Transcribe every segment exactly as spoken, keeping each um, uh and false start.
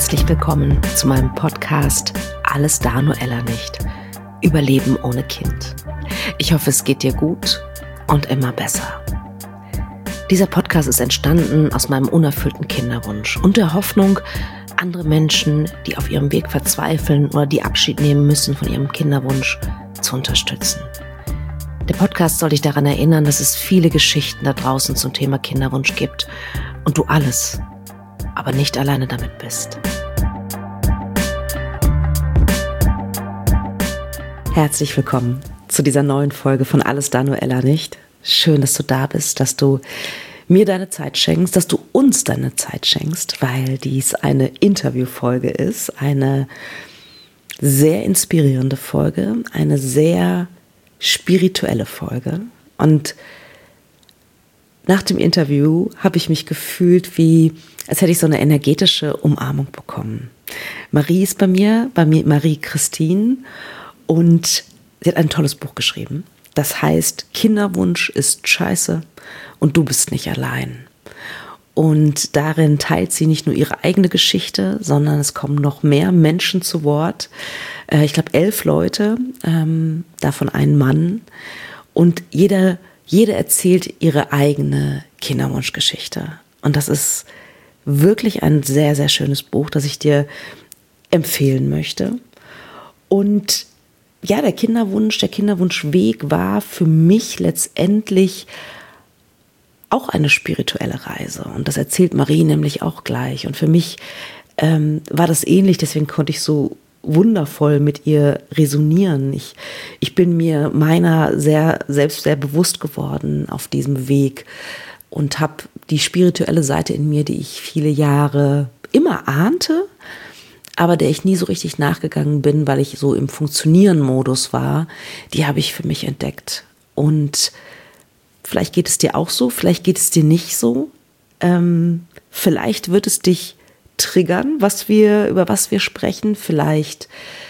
Herzlich willkommen zu meinem Podcast Alles da, nur Ella nicht. Überleben ohne Kind. Ich hoffe, es geht dir gut und immer besser. Dieser Podcast ist entstanden aus meinem unerfüllten Kinderwunsch und der Hoffnung, andere Menschen, die auf ihrem Weg verzweifeln oder die Abschied nehmen müssen von ihrem Kinderwunsch, zu unterstützen. Der Podcast soll dich daran erinnern, dass es viele Geschichten da draußen zum Thema Kinderwunsch gibt und du alles, aber nicht alleine damit bist. Herzlich willkommen zu dieser neuen Folge von Alles da, nur Ella nicht. Schön, dass du da bist, dass du mir deine Zeit schenkst, dass du uns deine Zeit schenkst, weil dies eine Interviewfolge ist, eine sehr inspirierende Folge, eine sehr spirituelle Folge. Und nach dem Interview habe ich mich gefühlt, wie als hätte ich so eine energetische Umarmung bekommen. Marie ist bei mir, bei mir Marie Christine, und sie hat ein tolles Buch geschrieben. Das heißt, Kinderwunsch ist scheiße und du bist nicht allein. Und darin teilt sie nicht nur ihre eigene Geschichte, sondern es kommen noch mehr Menschen zu Wort. Ich glaube, elf Leute, ähm, davon ein Mann. Und jeder, jede erzählt ihre eigene Kinderwunschgeschichte. Und das ist wirklich ein sehr, sehr schönes Buch, das ich dir empfehlen möchte. Und ja, der Kinderwunsch, der Kinderwunschweg war für mich letztendlich auch eine spirituelle Reise. Und das erzählt Marie nämlich auch gleich. Und für mich ähm, war das ähnlich, deswegen konnte ich so wundervoll mit ihr resonieren. Ich, ich bin mir meiner sehr, selbst sehr bewusst geworden auf diesem Weg und habe die spirituelle Seite in mir, die ich viele Jahre immer ahnte, aber der ich nie so richtig nachgegangen bin, weil ich so im Funktionieren-Modus war, die habe ich für mich entdeckt. Und vielleicht geht es dir auch so, vielleicht geht es dir nicht so. Ähm, vielleicht wird es dich triggern, was wir, über was wir sprechen. Vielleicht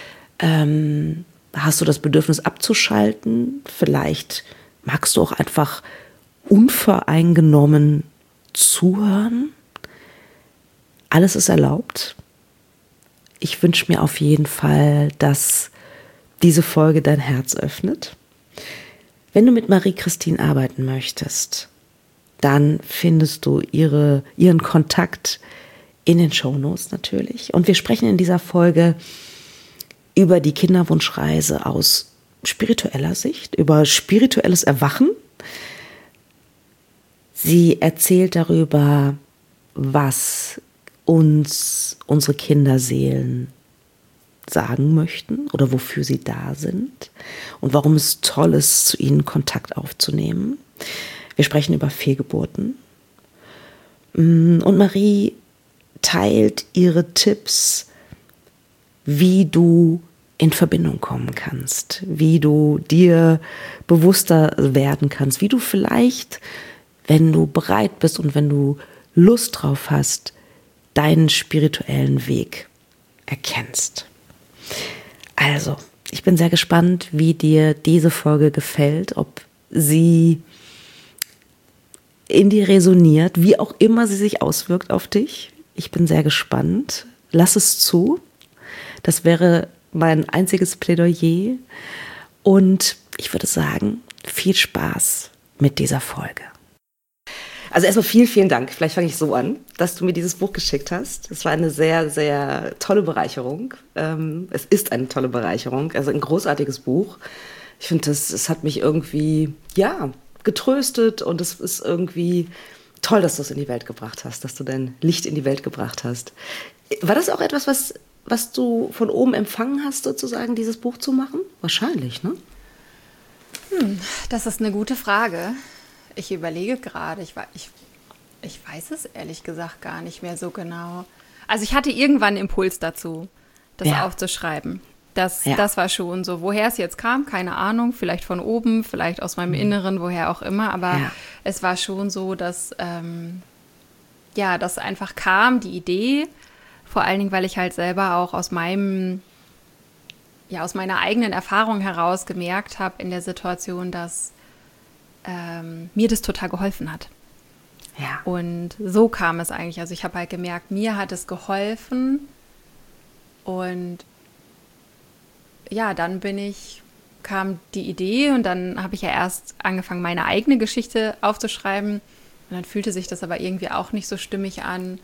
ähm, hast du das Bedürfnis abzuschalten. Vielleicht magst du auch einfach unvoreingenommen zuhören. Alles ist erlaubt. Ich wünsche mir auf jeden Fall, dass diese Folge dein Herz öffnet. Wenn du mit Marie Christine arbeiten möchtest, dann findest du ihre, ihren Kontakt in den Shownotes natürlich. Und wir sprechen in dieser Folge über die Kinderwunschreise aus spiritueller Sicht, über spirituelles Erwachen. Sie erzählt darüber, was uns unsere Kinderseelen sagen möchten oder wofür sie da sind und warum es toll ist, zu ihnen Kontakt aufzunehmen. Wir sprechen über Fehlgeburten. Und Marie teilt ihre Tipps, wie du in Verbindung kommen kannst, wie du dir bewusster werden kannst, wie du vielleicht, wenn du bereit bist und wenn du Lust drauf hast, deinen spirituellen Weg erkennst. Also, ich bin sehr gespannt, wie dir diese Folge gefällt, ob sie in dir resoniert, wie auch immer sie sich auswirkt auf dich. Ich bin sehr gespannt. Lass es zu. Das wäre mein einziges Plädoyer. Und ich würde sagen, viel Spaß mit dieser Folge. Also erstmal vielen, vielen Dank. Vielleicht fange ich so an, dass du mir dieses Buch geschickt hast. Es war eine sehr, sehr tolle Bereicherung. Ähm, es ist eine tolle Bereicherung, also ein großartiges Buch. Ich finde, es, es hat mich irgendwie, ja, getröstet und es ist irgendwie toll, dass du es in die Welt gebracht hast, dass du dein Licht in die Welt gebracht hast. War das auch etwas, was, was du von oben empfangen hast, sozusagen, dieses Buch zu machen? Wahrscheinlich, ne? Hm, das ist eine gute Frage. Ich überlege gerade, ich, ich, ich weiß es ehrlich gesagt gar nicht mehr so genau. Also ich hatte irgendwann einen Impuls dazu, das ja. aufzuschreiben. Das, ja. das war schon so. Woher es jetzt kam, keine Ahnung. Vielleicht von oben, vielleicht aus meinem mhm. Inneren, woher auch immer. Aber ja. es war schon so, dass ähm, ja, das einfach kam, die Idee. Vor allen Dingen, weil ich halt selber auch aus meinem, ja, aus meiner eigenen Erfahrung heraus gemerkt habe in der Situation, dass ähm, mir das total geholfen hat. Ja. Und so kam es eigentlich. Also ich habe halt gemerkt, mir hat es geholfen, Und ja, dann bin ich, kam die Idee und dann habe ich ja erst angefangen, meine eigene Geschichte aufzuschreiben. Und dann fühlte sich das aber irgendwie auch nicht so stimmig an.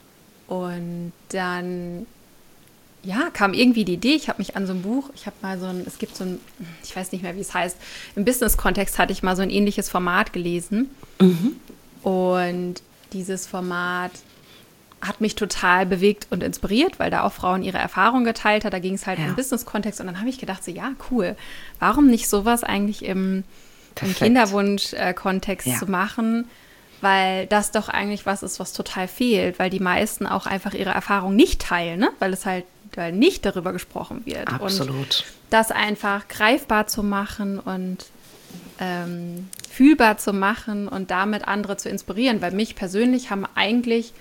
Und dann, ja, kam irgendwie die Idee, ich habe mich an so ein Buch, ich habe mal so ein, es gibt so ein, ich weiß nicht mehr, wie es heißt, im Business-Kontext hatte ich mal so ein ähnliches Format gelesen. Mhm. Und dieses Format hat mich total bewegt und inspiriert, weil da auch Frauen ihre Erfahrungen geteilt hat. Da ging es halt ja. im Business-Kontext. Und dann habe ich gedacht, so ja, cool. Warum nicht sowas eigentlich im, im Kinderwunsch-Kontext ja. zu machen? Weil das doch eigentlich was ist, was total fehlt. Weil die meisten auch einfach ihre Erfahrung nicht teilen, ne? Weil es halt weil nicht darüber gesprochen wird. Absolut. Und das einfach greifbar zu machen und ähm, fühlbar zu machen und damit andere zu inspirieren. Weil mich persönlich haben eigentlich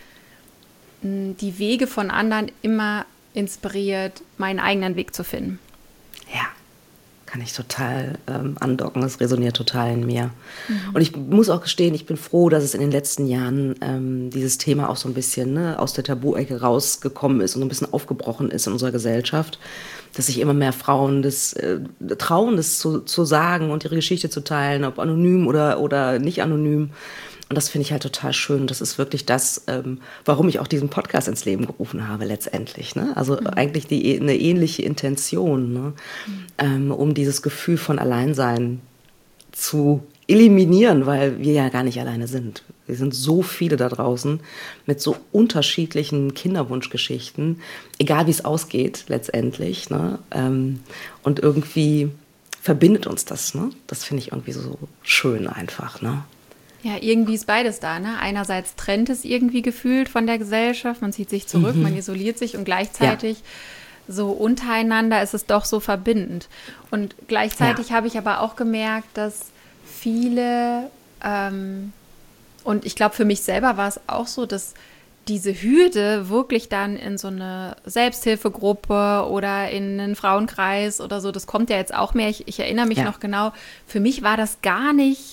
die Wege von anderen immer inspiriert, meinen eigenen Weg zu finden. Ja, kann ich total ähm, andocken. Das resoniert total in mir. Mhm. Und ich muss auch gestehen, ich bin froh, dass es in den letzten Jahren ähm, dieses Thema auch so ein bisschen ne, aus der Tabu-Ecke rausgekommen ist und so ein bisschen aufgebrochen ist in unserer Gesellschaft, dass sich immer mehr Frauen das äh, trauen, das zu, zu sagen und ihre Geschichte zu teilen, ob anonym oder, oder nicht anonym. Und das finde ich halt total schön. Das ist wirklich das, ähm, warum ich auch diesen Podcast ins Leben gerufen habe letztendlich. Ne? Also mhm. eigentlich die, eine ähnliche Intention, ne? mhm. ähm, um dieses Gefühl von Alleinsein zu eliminieren, weil wir ja gar nicht alleine sind. Wir sind so viele da draußen mit so unterschiedlichen Kinderwunschgeschichten, egal wie es ausgeht letztendlich. Ne? Ähm, und irgendwie verbindet uns das. Ne? Das finde ich irgendwie so schön einfach, ne? Ja, irgendwie ist beides da, ne? Einerseits trennt es irgendwie gefühlt von der Gesellschaft, man zieht sich zurück, mhm. man isoliert sich und gleichzeitig ja. so untereinander ist es doch so verbindend. Und gleichzeitig ja. habe ich aber auch gemerkt, dass viele, ähm, und ich glaube für mich selber war es auch so, dass diese Hürde wirklich dann in so eine Selbsthilfegruppe oder in einen Frauenkreis oder so, das kommt ja jetzt auch mehr, ich, ich erinnere mich ja. noch genau, für mich war das gar nicht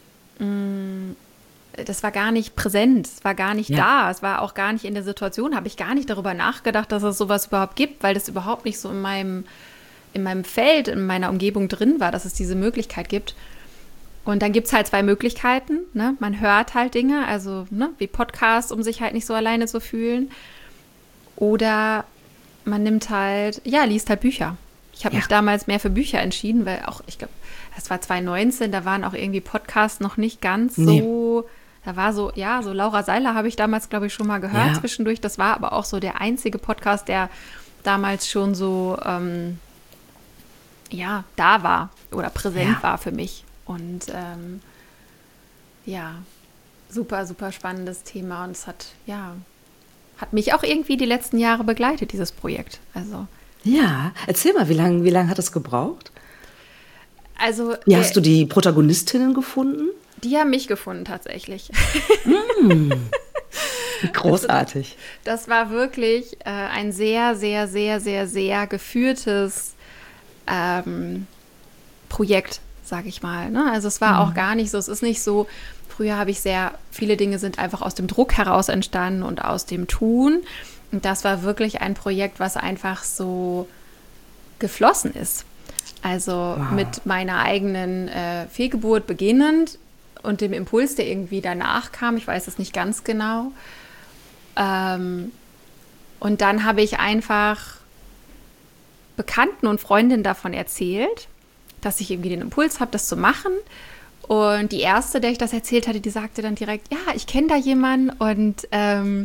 das war gar nicht präsent, es war gar nicht ja. da, es war auch gar nicht in der Situation, habe ich gar nicht darüber nachgedacht, dass es sowas überhaupt gibt, weil das überhaupt nicht so in meinem, in meinem Feld, in meiner Umgebung drin war, dass es diese Möglichkeit gibt. Und dann gibt es halt zwei Möglichkeiten, ne? Man hört halt Dinge, also ne, wie Podcasts, um sich halt nicht so alleine zu fühlen. Oder man nimmt halt, ja, liest halt Bücher. Ich habe ja. mich damals mehr für Bücher entschieden, weil auch, ich glaube, das war zwanzig neunzehn, da waren auch irgendwie Podcasts noch nicht ganz nee. so, da war so, ja, so Laura Seiler habe ich damals, glaube ich, schon mal gehört ja. zwischendurch. Das war aber auch so der einzige Podcast, der damals schon so, ähm, ja, da war oder präsent ja. war für mich. Und ähm, ja, super, super spannendes Thema und es hat, ja, hat mich auch irgendwie die letzten Jahre begleitet, dieses Projekt. Also ja, erzähl mal, wie lange wie lang hat es gebraucht? Also, wie hast du die Protagonistinnen gefunden? Die haben mich gefunden tatsächlich. Mm, großartig. Also das, das war wirklich äh, ein sehr, sehr, sehr, sehr, sehr geführtes ähm, Projekt, sage ich mal. Ne? Also es war mm. auch gar nicht so, es ist nicht so, früher habe ich sehr, viele Dinge sind einfach aus dem Druck heraus entstanden und aus dem Tun. Und das war wirklich ein Projekt, was einfach so geflossen ist. Also wow. mit meiner eigenen äh, Fehlgeburt beginnend und dem Impuls, der irgendwie danach kam. Ich weiß es nicht ganz genau. Ähm, und dann habe ich einfach Bekannten und Freundinnen davon erzählt, dass ich irgendwie den Impuls habe, das zu machen. Und die erste, der ich das erzählt hatte, die sagte dann direkt, ja, ich kenne da jemanden und ähm,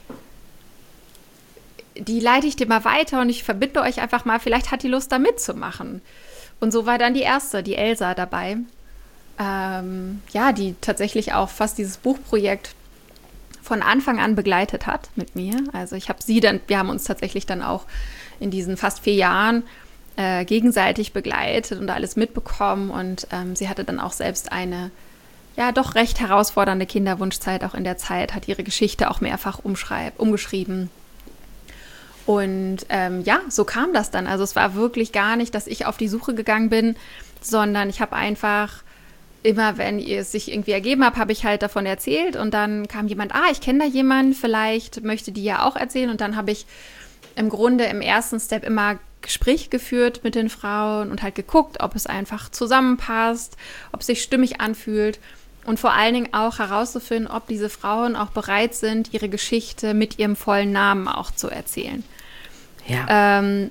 die leite ich dir mal weiter und ich verbinde euch einfach mal, vielleicht hat die Lust, da mitzumachen. Und so war dann die erste, die Elsa, dabei. Ähm, ja, die tatsächlich auch fast dieses Buchprojekt von Anfang an begleitet hat mit mir. Also ich habe sie dann, wir haben uns tatsächlich dann auch in diesen fast vier Jahren äh, gegenseitig begleitet und alles mitbekommen. Und ähm, sie hatte dann auch selbst eine, ja, doch recht herausfordernde Kinderwunschzeit auch in der Zeit, hat ihre Geschichte auch mehrfach umschreib, umgeschrieben. Und ähm, ja, so kam das dann. Also es war wirklich gar nicht, dass ich auf die Suche gegangen bin, sondern ich habe einfach immer, wenn es sich irgendwie ergeben hat, habe ich halt davon erzählt und dann kam jemand, ah, ich kenne da jemanden, vielleicht möchte die ja auch erzählen und dann habe ich im Grunde im ersten Step immer Gespräch geführt mit den Frauen und halt geguckt, ob es einfach zusammenpasst, ob es sich stimmig anfühlt und vor allen Dingen auch herauszufinden, ob diese Frauen auch bereit sind, ihre Geschichte mit ihrem vollen Namen auch zu erzählen. Ja. Ähm,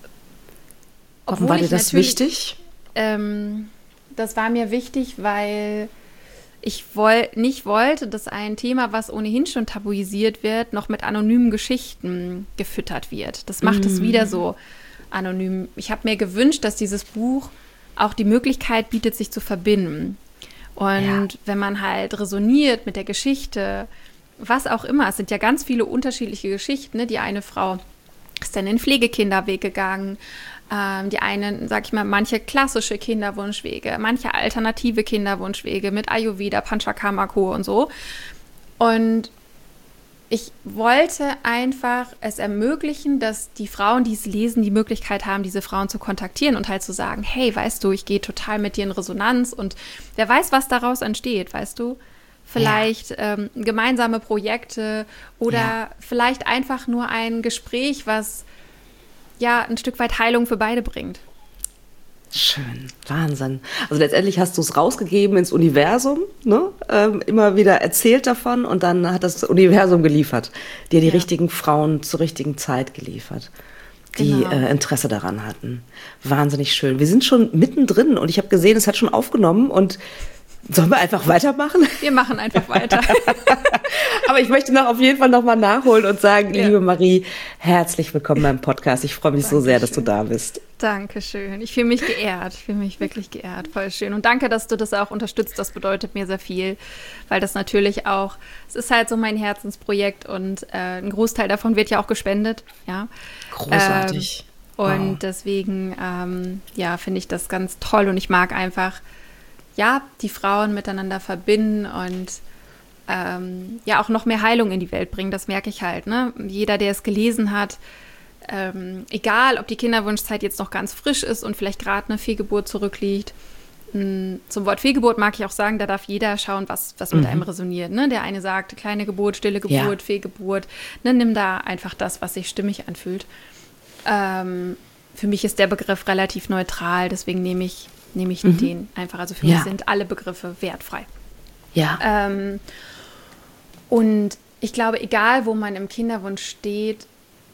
Warum war dir das wichtig? Ähm, das war mir wichtig, weil ich woll, nicht wollte, dass ein Thema, was ohnehin schon tabuisiert wird, noch mit anonymen Geschichten gefüttert wird. Das macht mm. es wieder so anonym. Ich habe mir gewünscht, dass dieses Buch auch die Möglichkeit bietet, sich zu verbinden. Und ja. wenn man halt resoniert mit der Geschichte, was auch immer, es sind ja ganz viele unterschiedliche Geschichten. Ne? Die eine Frau ist dann in den Pflegekinderweg gegangen, ähm, die einen, sag ich mal, manche klassische Kinderwunschwege, manche alternative Kinderwunschwege mit Ayurveda, Panchakarma-Kur und so. Und ich wollte einfach es ermöglichen, dass die Frauen, die es lesen, die Möglichkeit haben, diese Frauen zu kontaktieren und halt zu sagen, hey, weißt du, ich gehe total mit dir in Resonanz und wer weiß, was daraus entsteht, weißt du? Vielleicht ja. ähm, gemeinsame Projekte oder ja. vielleicht einfach nur ein Gespräch, was ja ein Stück weit Heilung für beide bringt. Schön, Wahnsinn. Also letztendlich hast du es rausgegeben ins Universum, ne? Ähm, immer wieder erzählt davon und dann hat das Universum geliefert, dir die ja. richtigen Frauen zur richtigen Zeit geliefert, die genau. äh, Interesse daran hatten. Wahnsinnig schön. Wir sind schon mittendrin und ich habe gesehen, es hat schon aufgenommen und sollen wir einfach weitermachen? Wir machen einfach weiter. Aber ich möchte noch auf jeden Fall nochmal nachholen und sagen, ja. liebe Marie, herzlich willkommen beim Podcast. Ich freue mich Dankeschön. so sehr, dass du da bist. Dankeschön. Ich fühle mich geehrt. Ich fühle mich wirklich geehrt. Voll schön. Und danke, dass du das auch unterstützt. Das bedeutet mir sehr viel, weil das natürlich auch, es ist halt so mein Herzensprojekt und äh, ein Großteil davon wird ja auch gespendet. Ja. Großartig. Ähm, und wow. deswegen, ähm, ja, finde ich das ganz toll und ich mag einfach ja, die Frauen miteinander verbinden und ähm, ja auch noch mehr Heilung in die Welt bringen, das merke ich halt. Ne? Jeder, der es gelesen hat, ähm, egal ob die Kinderwunschzeit jetzt noch ganz frisch ist und vielleicht gerade eine Fehlgeburt zurückliegt, mh, zum Wort Fehlgeburt mag ich auch sagen, da darf jeder schauen, was, was mit mhm. einem resoniert. Ne? Der eine sagt, kleine Geburt, stille Geburt, ja. Fehlgeburt, ne? Nimm da einfach das, was sich stimmig anfühlt. Ähm, für mich ist der Begriff relativ neutral, deswegen nehme ich nehme ich mhm. den einfach. Also für ja. mich sind alle Begriffe wertfrei. Ja. Ähm, und ich glaube, egal wo man im Kinderwunsch steht,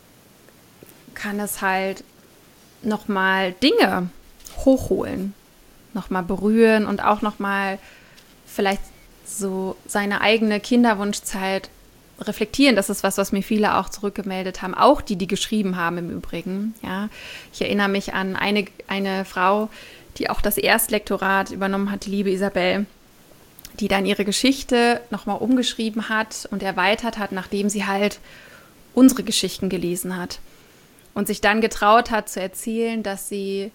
kann es halt nochmal Dinge hochholen, nochmal berühren und auch nochmal vielleicht so seine eigene Kinderwunschzeit reflektieren. Das ist was, was mir viele auch zurückgemeldet haben, auch die, die geschrieben haben im Übrigen. Ja. Ich erinnere mich an eine, eine Frau, die auch das Erstlektorat übernommen hat, die liebe Isabel, die dann ihre Geschichte nochmal umgeschrieben hat und erweitert hat, nachdem sie halt unsere Geschichten gelesen hat. Und sich dann getraut hat zu erzählen, dass sie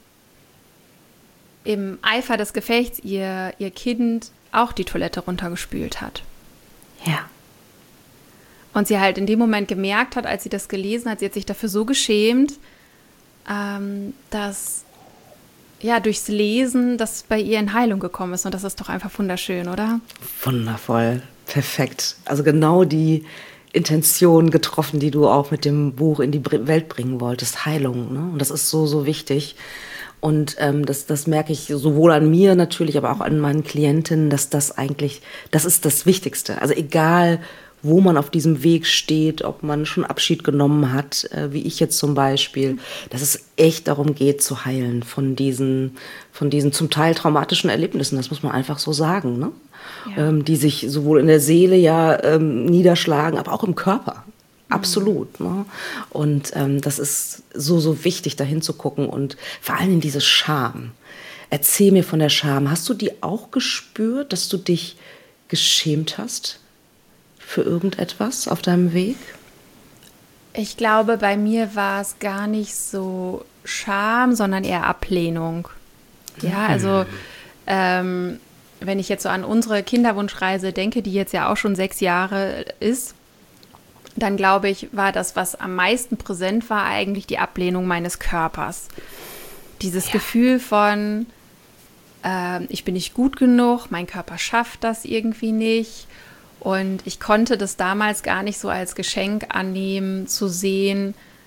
im Eifer des Gefechts ihr, ihr Kind auch die Toilette runtergespült hat. Ja. Und sie halt in dem Moment gemerkt hat, als sie das gelesen hat, sie hat sich dafür so geschämt, ähm, dass ja, durchs Lesen, das bei ihr in Heilung gekommen ist. Und das ist doch einfach wunderschön, oder? Wundervoll, perfekt. Also genau die Intention getroffen, die du auch mit dem Buch in die Welt bringen wolltest, Heilung. Ne? Und das ist so, so wichtig. Und ähm, das, das merke ich sowohl an mir natürlich, aber auch an meinen Klientinnen, dass das eigentlich, das ist das Wichtigste. Also egal, wo man auf diesem Weg steht, ob man schon Abschied genommen hat, äh, wie ich jetzt zum Beispiel, dass es echt darum geht, zu heilen von diesen, von diesen zum Teil traumatischen Erlebnissen, das muss man einfach so sagen, ne? Ja. Ähm, die sich sowohl in der Seele ja ähm, niederschlagen, aber auch im Körper. Absolut. Mhm. Ne? Und ähm, das ist so, so wichtig, da hinzugucken und vor allem diese Scham. Erzähl mir von der Scham. Hast du die auch gespürt, dass du dich geschämt hast für irgendetwas auf deinem Weg? Ich glaube, bei mir war es gar nicht so Scham, sondern eher Ablehnung. Ja, also ähm, wenn ich jetzt so an unsere Kinderwunschreise denke, die jetzt ja auch schon sechs Jahre ist, dann glaube ich, war das, was am meisten präsent war, eigentlich die Ablehnung meines Körpers. Dieses ja. Gefühl von, äh, ich bin nicht gut genug, mein Körper schafft das irgendwie nicht. Und ich konnte das damals gar nicht so als Geschenk annehmen, zu sehen,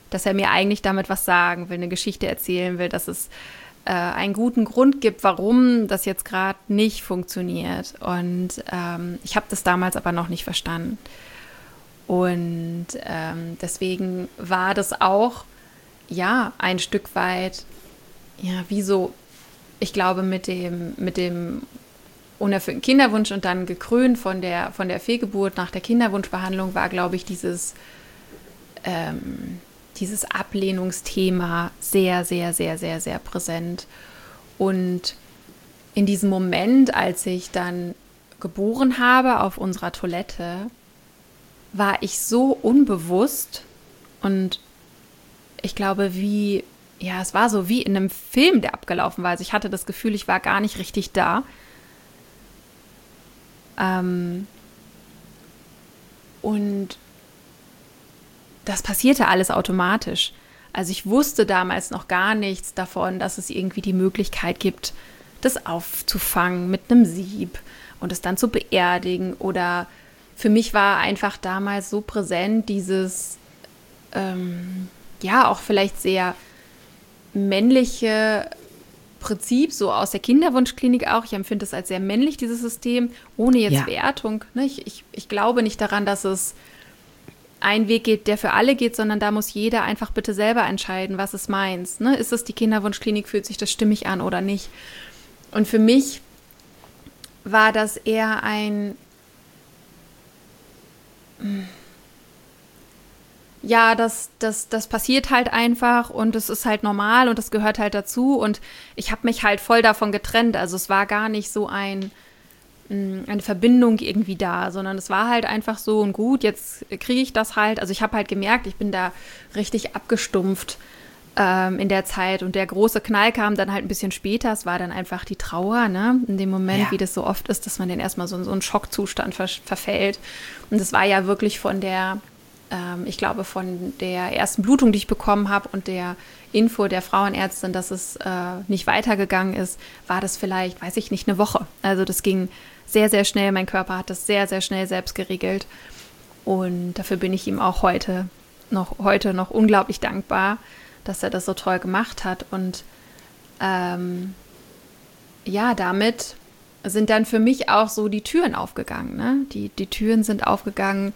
dass er mir eigentlich damit was sagen will, eine Geschichte erzählen will, dass es äh, einen guten Grund gibt, warum das jetzt gerade nicht funktioniert. Und ähm, ich habe das damals aber noch nicht verstanden. Und ähm, deswegen war das auch, ja, ein Stück weit, ja, wie so, ich glaube, mit dem, mit dem unerfüllten Kinderwunsch und dann gekrönt von der, von der Fehlgeburt nach der Kinderwunschbehandlung war, glaube ich, dieses, ähm, dieses Ablehnungsthema sehr, sehr, sehr, sehr, sehr präsent. Und in diesem Moment, als ich dann geboren habe auf unserer Toilette, war ich so unbewusst und ich glaube, wie, ja, es war so wie in einem Film, der abgelaufen war. Also ich hatte das Gefühl, ich war gar nicht richtig da. Ähm, und das passierte alles automatisch. Also ich wusste damals noch gar nichts davon, dass es irgendwie die Möglichkeit gibt, das aufzufangen mit einem Sieb und es dann zu beerdigen. Oder für mich war einfach damals so präsent dieses, ähm, ja, auch vielleicht sehr männliche Prinzip, so aus der Kinderwunschklinik auch. Ich empfinde es als sehr männlich, dieses System, ohne jetzt ja. Wertung. Ne? Ich, ich, ich glaube nicht daran, dass es einen Weg geht, der für alle geht, sondern da muss jeder einfach bitte selber entscheiden, was ist meins. Ne? Ist es die Kinderwunschklinik, fühlt sich das stimmig an oder nicht? Und für mich war das eher ein, ja, das, das, das passiert halt einfach und es ist halt normal und das gehört halt dazu und ich habe mich halt voll davon getrennt. Also es war gar nicht so ein, eine Verbindung irgendwie da, sondern es war halt einfach so und gut, jetzt kriege ich das halt. Also ich habe halt gemerkt, ich bin da richtig abgestumpft ähm, in der Zeit und der große Knall kam dann halt ein bisschen später. Es war dann einfach die Trauer, ne? In dem Moment, ja. wie das so oft ist, dass man dann erstmal so in so einen Schockzustand ver- verfällt. Und es war ja wirklich von der ich glaube, von der ersten Blutung, die ich bekommen habe und der Info der Frauenärztin, dass es äh, nicht weitergegangen ist, war das vielleicht, weiß ich nicht, eine Woche. Also das ging sehr, sehr schnell. Mein Körper hat das sehr, sehr schnell selbst geregelt. Und dafür bin ich ihm auch heute noch, heute noch unglaublich dankbar, dass er das so toll gemacht hat. Und ähm, ja, damit sind dann für mich auch so die Türen aufgegangen. Ne? Die, die Türen sind aufgegangen,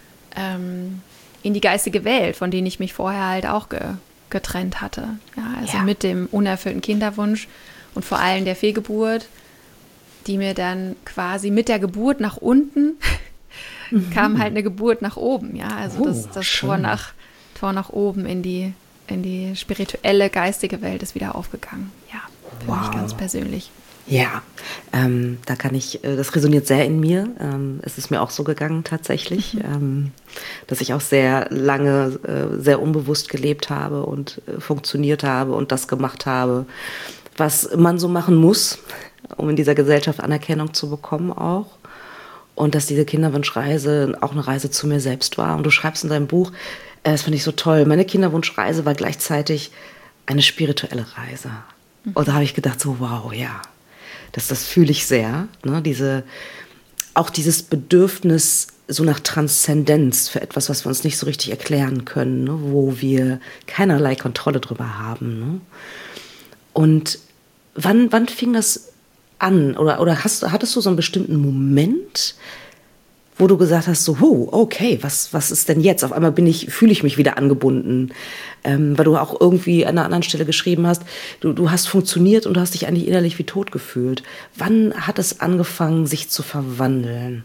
in die geistige Welt, von denen ich mich vorher halt auch ge- getrennt hatte. Ja, also ja. mit dem unerfüllten Kinderwunsch und vor allem der Fehlgeburt, die mir dann quasi mit der Geburt nach unten mhm. kam halt eine Geburt nach oben. Ja, also oh, das, das Tor, nach, Tor nach oben in die, in die spirituelle, geistige Welt ist wieder aufgegangen. Ja, für wow. mich ganz persönlich. Ja, ähm, da kann ich, äh, das resoniert sehr in mir. Ähm, es ist mir auch so gegangen tatsächlich, mhm. ähm, dass ich auch sehr lange äh, sehr unbewusst gelebt habe und äh, funktioniert habe und das gemacht habe, was man so machen muss, um in dieser Gesellschaft Anerkennung zu bekommen auch. Und dass diese Kinderwunschreise auch eine Reise zu mir selbst war. Und du schreibst in deinem Buch, äh, das finde ich so toll, meine Kinderwunschreise war gleichzeitig eine spirituelle Reise. Mhm. Und da habe ich gedacht so, wow, ja. Das, das fühle ich sehr, ne? Diese, auch dieses Bedürfnis so nach Transzendenz für etwas, was wir uns nicht so richtig erklären können, ne? Wo wir keinerlei Kontrolle drüber haben. Ne? Und wann, wann fing das an? Oder, oder hast, hattest du so einen bestimmten Moment, wo du gesagt hast, so, oh, okay, was, was ist denn jetzt? Auf einmal bin ich, fühle ich mich wieder angebunden, ähm, weil du auch irgendwie an einer anderen Stelle geschrieben hast, du, du hast funktioniert und du hast dich eigentlich innerlich wie tot gefühlt. Wann hat es angefangen, sich zu verwandeln?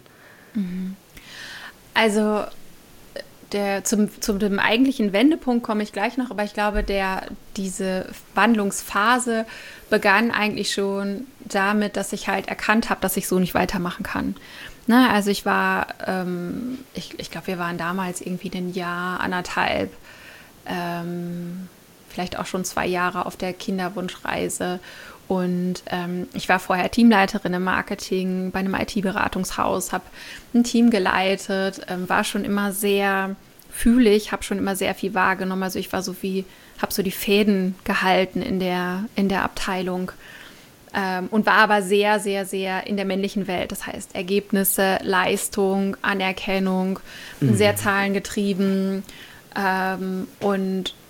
Also der, zum, zum dem eigentlichen Wendepunkt komme ich gleich noch, aber ich glaube, der, diese Wandlungsphase begann eigentlich schon damit, dass ich halt erkannt habe, dass ich so nicht weitermachen kann. Ne, also ich war, ähm, ich, ich glaube, wir waren damals irgendwie ein Jahr, anderthalb, ähm, vielleicht auch schon zwei Jahre auf der Kinderwunschreise. Und ähm, ich war vorher Teamleiterin im Marketing bei einem I T-Beratungshaus, habe ein Team geleitet, ähm, war schon immer sehr fühlig, habe schon immer sehr viel wahrgenommen. Also ich war so wie, habe so die Fäden gehalten in der, in der Abteilung. Ähm, und war aber sehr, sehr, sehr in der männlichen Welt. Das heißt, Ergebnisse, Leistung, Anerkennung, mhm. sehr zahlengetrieben. Ähm, und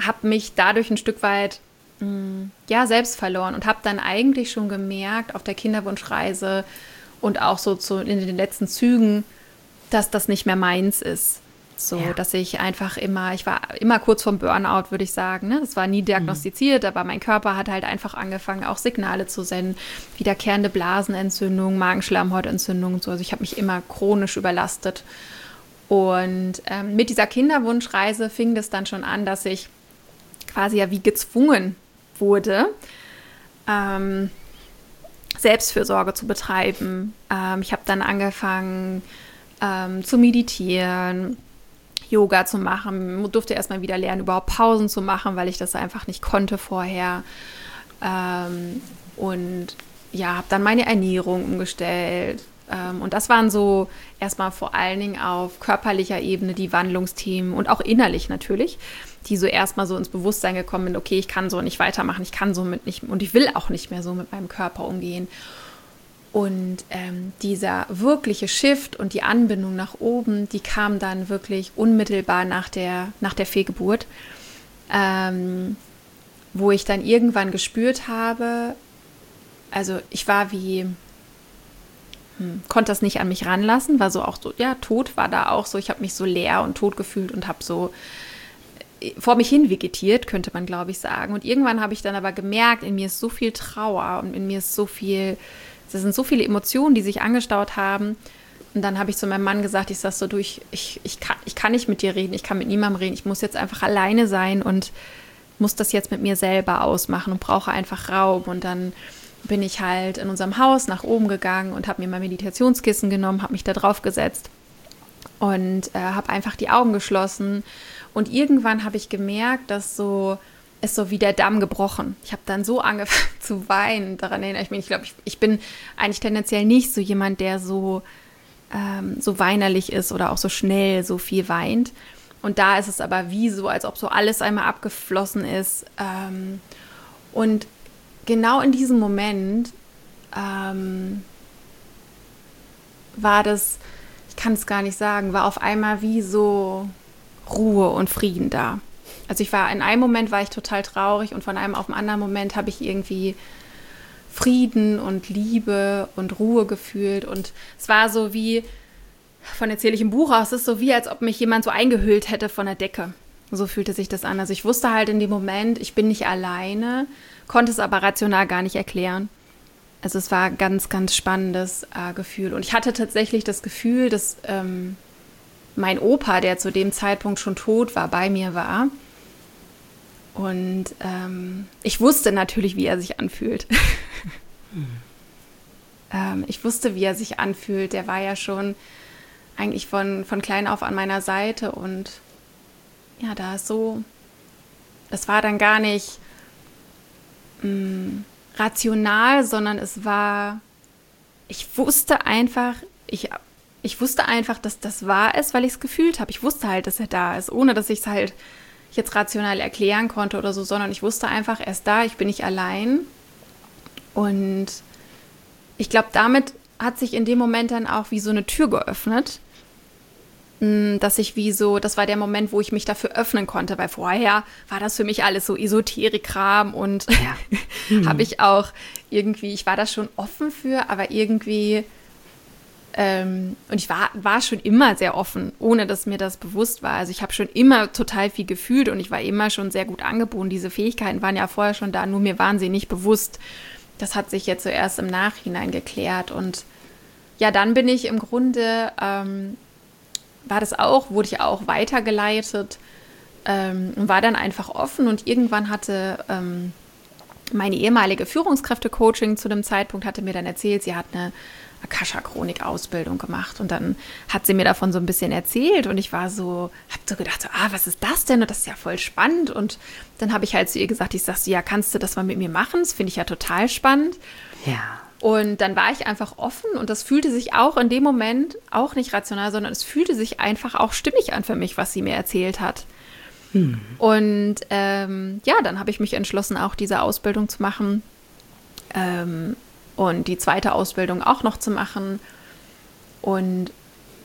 habe mich dadurch ein Stück weit mh, ja, selbst verloren und habe dann eigentlich schon gemerkt auf der Kinderwunschreise und auch so zu, in den letzten Zügen, dass das nicht mehr meins ist. So, ja. dass ich einfach immer, ich war immer kurz vorm Burnout, würde ich sagen. Ne? Das war nie diagnostiziert, mhm. aber mein Körper hat halt einfach angefangen, auch Signale zu senden. Wiederkehrende Blasenentzündung, Magenschleimhautentzündung und so. Also ich habe mich immer chronisch überlastet. Und ähm, mit dieser Kinderwunschreise fing das dann schon an, dass ich quasi ja wie gezwungen wurde, ähm, Selbstfürsorge zu betreiben. Ähm, ich habe dann angefangen ähm, zu meditieren, Yoga zu machen, durfte erstmal wieder lernen, überhaupt Pausen zu machen, weil ich das einfach nicht konnte vorher. Ähm, und ja, habe dann meine Ernährung umgestellt. Ähm, und das waren so erstmal vor allen Dingen auf körperlicher Ebene die Wandlungsthemen und auch innerlich natürlich, die so erstmal so ins Bewusstsein gekommen sind, okay, ich kann so nicht weitermachen, ich kann so mit nicht und ich will auch nicht mehr so mit meinem Körper umgehen. Und ähm, dieser wirkliche Shift und die Anbindung nach oben, die kam dann wirklich unmittelbar nach der, nach der Fehlgeburt, ähm, wo ich dann irgendwann gespürt habe, also ich war wie, hm, konnte das nicht an mich ranlassen, war so auch so, ja, tot war da auch so, ich habe mich so leer und tot gefühlt und habe so vor mich hin vegetiert, könnte man glaube ich sagen. Und irgendwann habe ich dann aber gemerkt, in mir ist so viel Trauer und in mir ist so viel, das sind so viele Emotionen, die sich angestaut haben. Und dann habe ich zu meinem Mann gesagt, ich sag so, du, ich, ich, ich, kann, ich kann nicht mit dir reden, ich kann mit niemandem reden, ich muss jetzt einfach alleine sein und muss das jetzt mit mir selber ausmachen und brauche einfach Raum. Und dann bin ich halt in unserem Haus nach oben gegangen und habe mir mein Meditationskissen genommen, habe mich da drauf gesetzt und äh, habe einfach die Augen geschlossen. Und irgendwann habe ich gemerkt, dass so ist so wie der Damm gebrochen. Ich habe dann so angefangen zu weinen. Daran erinnere ich mich. Ich glaube, ich, ich bin eigentlich tendenziell nicht so jemand, der so, ähm, so weinerlich ist oder auch so schnell so viel weint. Und da ist es aber wie so, als ob so alles einmal abgeflossen ist. Ähm, und genau in diesem Moment ähm, war das, ich kann es gar nicht sagen, war auf einmal wie so Ruhe und Frieden da. Also ich war, in einem Moment war ich total traurig und von einem auf den anderen Moment habe ich irgendwie Frieden und Liebe und Ruhe gefühlt und es war so wie, von erzähle ich im Buch aus, es ist so wie, als ob mich jemand so eingehüllt hätte von der Decke. So fühlte sich das an. Also ich wusste halt in dem Moment, ich bin nicht alleine, konnte es aber rational gar nicht erklären. Also es war ein ganz, ganz spannendes äh, Gefühl und ich hatte tatsächlich das Gefühl, dass ähm, mein Opa, der zu dem Zeitpunkt schon tot war, bei mir war. Und ähm, ich wusste natürlich, wie er sich anfühlt. hm. ähm, ich wusste, wie er sich anfühlt. Der war ja schon eigentlich von, von klein auf an meiner Seite. Und ja, da ist so, das war dann gar nicht mh, rational, sondern es war, ich wusste einfach, ich, ich wusste einfach, dass das wahr ist, weil ich es gefühlt habe. Ich wusste halt, dass er da ist, ohne dass ich es halt jetzt rational erklären konnte oder so, sondern ich wusste einfach, er ist da, ich bin nicht allein. Und ich glaube, damit hat sich in dem Moment dann auch wie so eine Tür geöffnet, dass ich wie so, das war der Moment, wo ich mich dafür öffnen konnte, weil vorher war das für mich alles so Esoterik-Kram und ja. mhm. habe ich auch irgendwie, ich war da schon offen für, aber irgendwie Ähm, und ich war, war schon immer sehr offen, ohne dass mir das bewusst war. Also ich habe schon immer total viel gefühlt und ich war immer schon sehr gut angeboten. Diese Fähigkeiten waren ja vorher schon da, nur mir waren sie nicht bewusst. Das hat sich jetzt so erst im Nachhinein geklärt. Und ja, dann bin ich im Grunde, ähm, war das auch, wurde ich auch weitergeleitet ähm, und war dann einfach offen. Und irgendwann hatte ähm, meine ehemalige Führungskräfte-Coaching zu dem Zeitpunkt, hatte mir dann erzählt, sie hat eine Akasha-Chronik-Ausbildung gemacht und dann hat sie mir davon so ein bisschen erzählt und ich war so, hab so gedacht, so, ah, was ist das denn? Und das ist ja voll spannend und dann habe ich halt zu ihr gesagt, ich sag so, ja, kannst du das mal mit mir machen? Das finde ich ja total spannend. Ja. Und dann war ich einfach offen und das fühlte sich auch in dem Moment auch nicht rational, sondern es fühlte sich einfach auch stimmig an für mich, was sie mir erzählt hat. Hm. Und ähm, ja, dann habe ich mich entschlossen, auch diese Ausbildung zu machen. Ähm, und die zweite Ausbildung auch noch zu machen und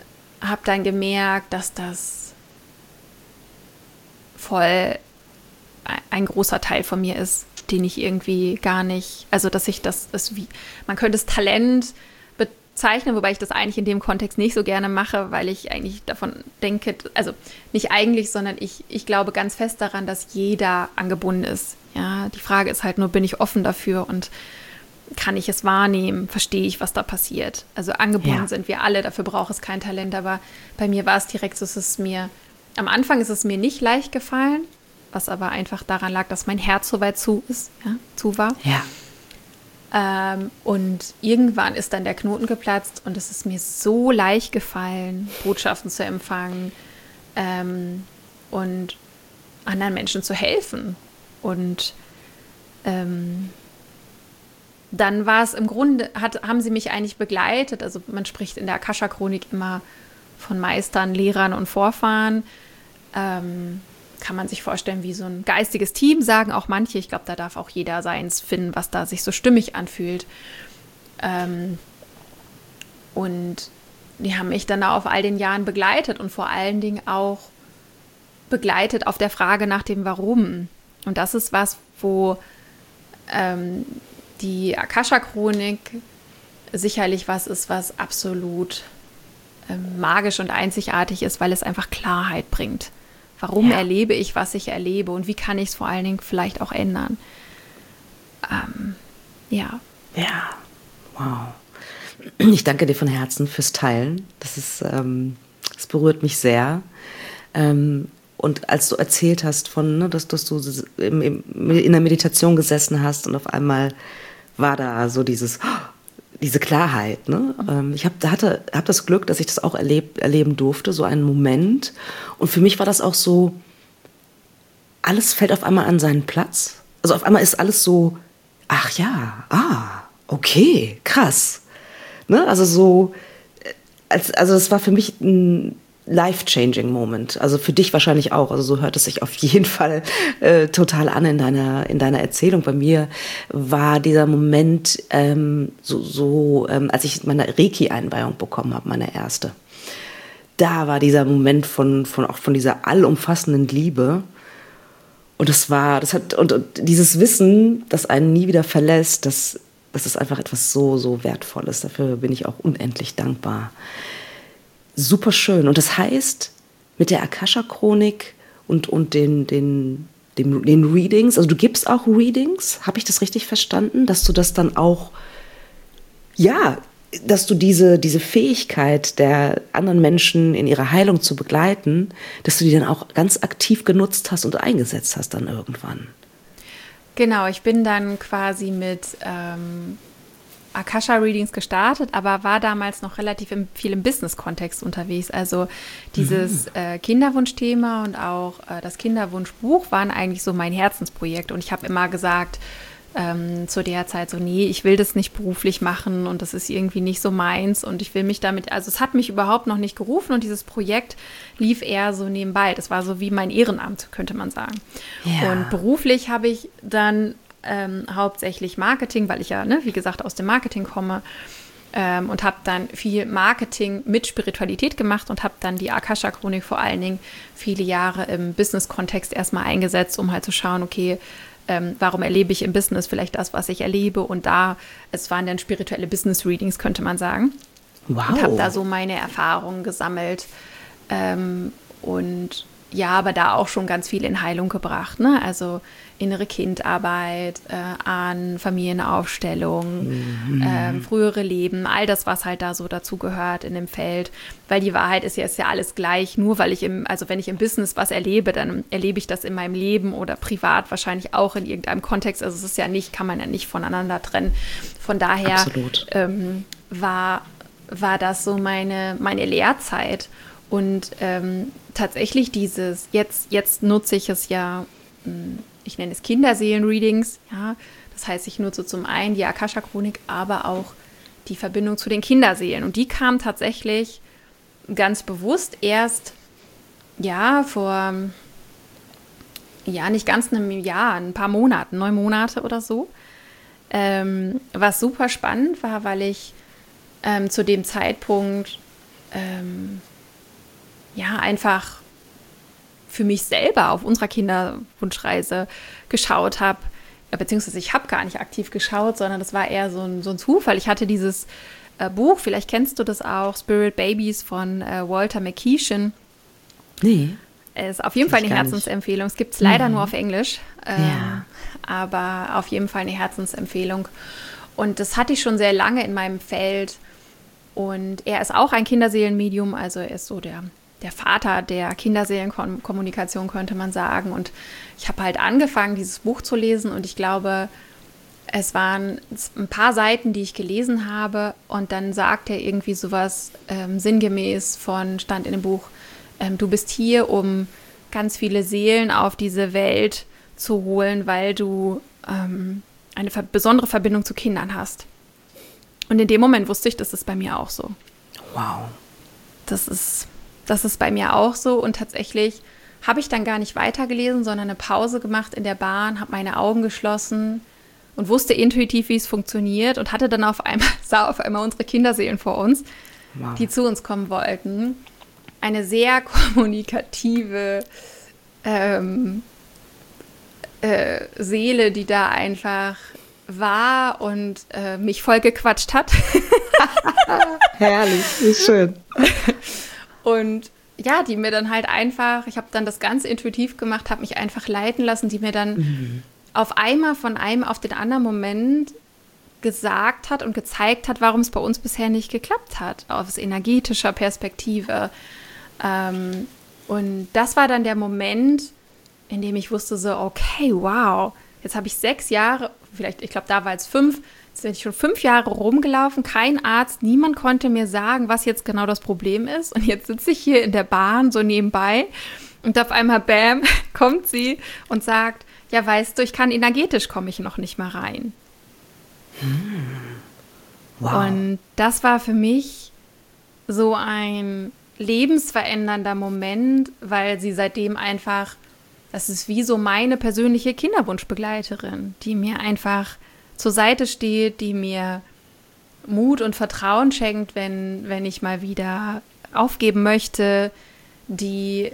habe dann gemerkt, dass das voll ein großer Teil von mir ist, den ich irgendwie gar nicht, also dass ich das, ist wie, man könnte es Talent bezeichnen, wobei ich das eigentlich in dem Kontext nicht so gerne mache, weil ich eigentlich davon denke, also nicht eigentlich, sondern ich, ich glaube ganz fest daran, dass jeder angebunden ist. Ja, die Frage ist halt nur, bin ich offen dafür und kann ich es wahrnehmen, verstehe ich, was da passiert. Also angebunden ja. sind wir alle, dafür braucht es kein Talent, aber bei mir war es direkt so, es ist mir, am Anfang ist es mir nicht leicht gefallen, was aber einfach daran lag, dass mein Herz so weit zu ist, ja, zu war. Ja. Ähm, und irgendwann ist dann der Knoten geplatzt und es ist mir so leicht gefallen, Botschaften zu empfangen ähm, und anderen Menschen zu helfen. Und ähm, dann war es im Grunde, hat, haben sie mich eigentlich begleitet. Also man spricht in der Akasha-Chronik immer von Meistern, Lehrern und Vorfahren. Ähm, kann man sich vorstellen wie so ein geistiges Team, sagen auch manche. Ich glaube, da darf auch jeder seins finden, was da sich so stimmig anfühlt. Ähm, und die haben mich dann auf all den Jahren begleitet und vor allen Dingen auch begleitet auf der Frage nach dem Warum. Und das ist was, wo ähm, die Akasha-Chronik sicherlich was ist, was absolut ähm, magisch und einzigartig ist, weil es einfach Klarheit bringt. Warum ja. erlebe ich, was ich erlebe und wie kann ich es vor allen Dingen vielleicht auch ändern? Ähm, ja. Ja, wow. Ich danke dir von Herzen fürs Teilen. Das ist, ähm, das berührt mich sehr. Ähm, und als du erzählt hast von, ne, dass, dass du im, im, in der Meditation gesessen hast und auf einmal war da so dieses, diese Klarheit. Ne? Mhm. Ich hab, hatte, hab das Glück, dass ich das auch erleb, erleben durfte, so einen Moment. Und für mich war das auch so, alles fällt auf einmal an seinen Platz. Also auf einmal ist alles so, ach ja, ah, okay, krass. Ne? Also so, als, also es war für mich ein life-changing Moment. Also für dich wahrscheinlich auch. Also so hört es sich auf jeden Fall äh, total an in deiner, in deiner Erzählung. Bei mir war dieser Moment ähm, so, so ähm, als ich meine Reiki-Einweihung bekommen habe, meine erste. Da war dieser Moment von, von auch von dieser allumfassenden Liebe. Und das war, das hat, und, und dieses Wissen, das einen nie wieder verlässt, das, das ist einfach etwas so, so Wertvolles. Dafür bin ich auch unendlich dankbar. Super schön. Und das heißt, mit der Akasha-Chronik und, und den, den, den, den Readings, also du gibst auch Readings, habe ich das richtig verstanden? Dass du das dann auch, ja, dass du diese, diese Fähigkeit der anderen Menschen in ihrer Heilung zu begleiten, dass du die dann auch ganz aktiv genutzt hast und eingesetzt hast dann irgendwann. Genau, ich bin dann quasi mit ähm Akasha-Readings gestartet, aber war damals noch relativ im, viel im Business-Kontext unterwegs. Also dieses mhm. äh, Kinderwunschthema und auch äh, das Kinderwunschbuch waren eigentlich so mein Herzensprojekt. Und ich habe immer gesagt, ähm, zu der Zeit so, nee, ich will das nicht beruflich machen und das ist irgendwie nicht so meins und ich will mich damit, also es hat mich überhaupt noch nicht gerufen und dieses Projekt lief eher so nebenbei. Das war so wie mein Ehrenamt, könnte man sagen. Ja. Und beruflich habe ich dann Ähm, hauptsächlich Marketing, weil ich ja, ne, wie gesagt, aus dem Marketing komme ähm, und habe dann viel Marketing mit Spiritualität gemacht und habe dann die Akasha-Chronik vor allen Dingen viele Jahre im Business-Kontext erstmal eingesetzt, um halt zu schauen, okay, ähm, warum erlebe ich im Business vielleicht das, was ich erlebe und da, es waren dann spirituelle Business-Readings, könnte man sagen. Wow. Und habe da so meine Erfahrungen gesammelt ähm, und ja, aber da auch schon ganz viel in Heilung gebracht, ne? Also innere Kindarbeit, äh, Ahnen, Familienaufstellung, mhm. ähm, frühere Leben, all das, was halt da so dazu gehört in dem Feld. Weil die Wahrheit ist ja, ist ja alles gleich. Nur weil ich im, also wenn ich im Business was erlebe, dann erlebe ich das in meinem Leben oder privat wahrscheinlich auch in irgendeinem Kontext. Also es ist ja nicht, kann man ja nicht voneinander trennen. Von daher ähm, war, war das so meine, meine Lehrzeit. Und ähm, tatsächlich dieses, jetzt, jetzt nutze ich es ja, ich nenne es Kinderseelen-Readings, ja, das heißt, ich nutze zum einen die Akasha-Chronik, aber auch die Verbindung zu den Kinderseelen. Und die kam tatsächlich ganz bewusst erst, ja, vor, ja, nicht ganz einem Jahr, ein paar Monaten, neun Monate oder so, ähm, was super spannend war, weil ich ähm, zu dem Zeitpunkt, ähm, ja, einfach für mich selber auf unserer Kinderwunschreise geschaut habe, beziehungsweise ich habe gar nicht aktiv geschaut, sondern das war eher so ein, so ein Zufall. Ich hatte dieses äh, Buch, vielleicht kennst du das auch, Spirit Babies von äh, Walter McKeeshan. Nee. Ist auf jeden Fall eine Herzensempfehlung. Es gibt es leider mhm. nur auf Englisch, ähm, ja. aber auf jeden Fall eine Herzensempfehlung. Und das hatte ich schon sehr lange in meinem Feld. Und er ist auch ein Kinderseelenmedium, also er ist so der, der Vater der Kinderseelenkommunikation, könnte man sagen. Und ich habe halt angefangen, dieses Buch zu lesen und ich glaube, es waren ein paar Seiten, die ich gelesen habe und dann sagt er irgendwie sowas ähm, sinngemäß von, stand in dem Buch, ähm, du bist hier, um ganz viele Seelen auf diese Welt zu holen, weil du ähm, eine ver- besondere Verbindung zu Kindern hast. Und in dem Moment wusste ich, das ist bei mir auch so. Wow. Das ist, das ist bei mir auch so und tatsächlich habe ich dann gar nicht weitergelesen, sondern eine Pause gemacht in der Bahn, habe meine Augen geschlossen und wusste intuitiv, wie es funktioniert und hatte dann auf einmal, sah auf einmal unsere Kinderseelen vor uns, wow. die zu uns kommen wollten. Eine sehr kommunikative ähm, äh, Seele, die da einfach war und äh, mich voll gequatscht hat. Herrlich, ist schön. Und ja, die mir dann halt einfach, ich habe dann das Ganze intuitiv gemacht, habe mich einfach leiten lassen, die mir dann mhm. auf einmal von einem auf den anderen Moment gesagt hat und gezeigt hat, warum es bei uns bisher nicht geklappt hat, aus energetischer Perspektive. Ähm, und das war dann der Moment, in dem ich wusste so, okay, wow, jetzt habe ich sechs Jahre, vielleicht, ich glaube, da war es fünf, jetzt bin ich schon fünf Jahre rumgelaufen, kein Arzt, niemand konnte mir sagen, was jetzt genau das Problem ist. Und jetzt sitze ich hier in der Bahn so nebenbei und auf einmal, bam, kommt sie und sagt, ja, weißt du, ich kann energetisch, komme ich noch nicht mal rein. Hm. Wow. Und das war für mich so ein lebensverändernder Moment, weil sie seitdem einfach, das ist wie so meine persönliche Kinderwunschbegleiterin, die mir einfach zur Seite steht, die mir Mut und Vertrauen schenkt, wenn, wenn ich mal wieder aufgeben möchte, die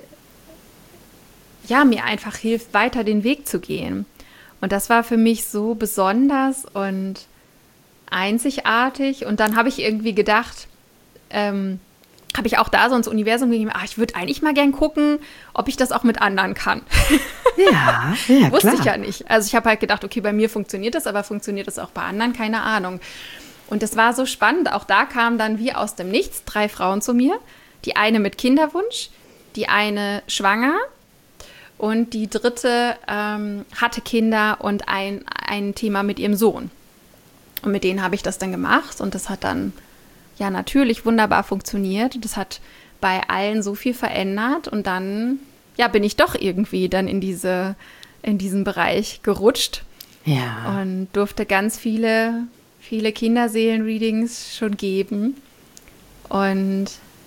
ja, mir einfach hilft, weiter den Weg zu gehen. Und das war für mich so besonders und einzigartig. Und dann habe ich irgendwie gedacht, ähm, habe ich auch da so ins Universum gegeben, ach, ich würde eigentlich mal gern gucken, ob ich das auch mit anderen kann. Ja, ja, Wusste klar. ich ja nicht. Also ich habe halt gedacht, okay, bei mir funktioniert das, aber funktioniert das auch bei anderen? Keine Ahnung. Und das war so spannend. Auch da kamen dann wie aus dem Nichts drei Frauen zu mir. Die eine mit Kinderwunsch, die eine schwanger und die dritte ähm, hatte Kinder und ein, ein Thema mit ihrem Sohn. Und mit denen habe ich das dann gemacht und das hat dann ja natürlich wunderbar funktioniert. Das hat bei allen so viel verändert und dann ja, bin ich doch irgendwie dann in diese, in diesen Bereich gerutscht. Ja. Und durfte ganz viele, viele Kinderseelen-Readings schon geben. Und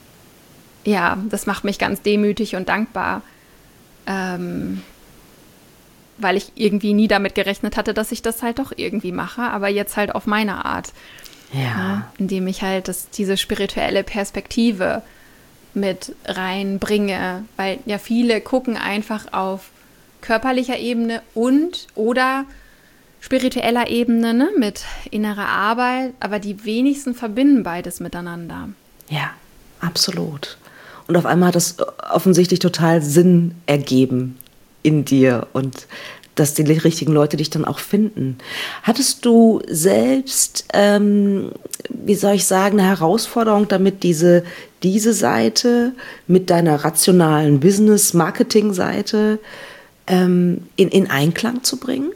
ja, das macht mich ganz demütig und dankbar, ähm, weil ich irgendwie nie damit gerechnet hatte, dass ich das halt doch irgendwie mache, aber jetzt halt auf meine Art. Ja. Ja, indem ich halt das, diese spirituelle Perspektive mit reinbringe, weil ja viele gucken einfach auf körperlicher Ebene und oder spiritueller Ebene, ne, mit innerer Arbeit, aber die wenigsten verbinden beides miteinander. Ja, absolut. Und auf einmal hat das offensichtlich total Sinn ergeben in dir und dass die richtigen Leute dich dann auch finden. Hattest du selbst, ähm, wie soll ich sagen, eine Herausforderung damit, diese, diese Seite mit deiner rationalen Business-Marketing-Seite ähm, in, in Einklang zu bringen?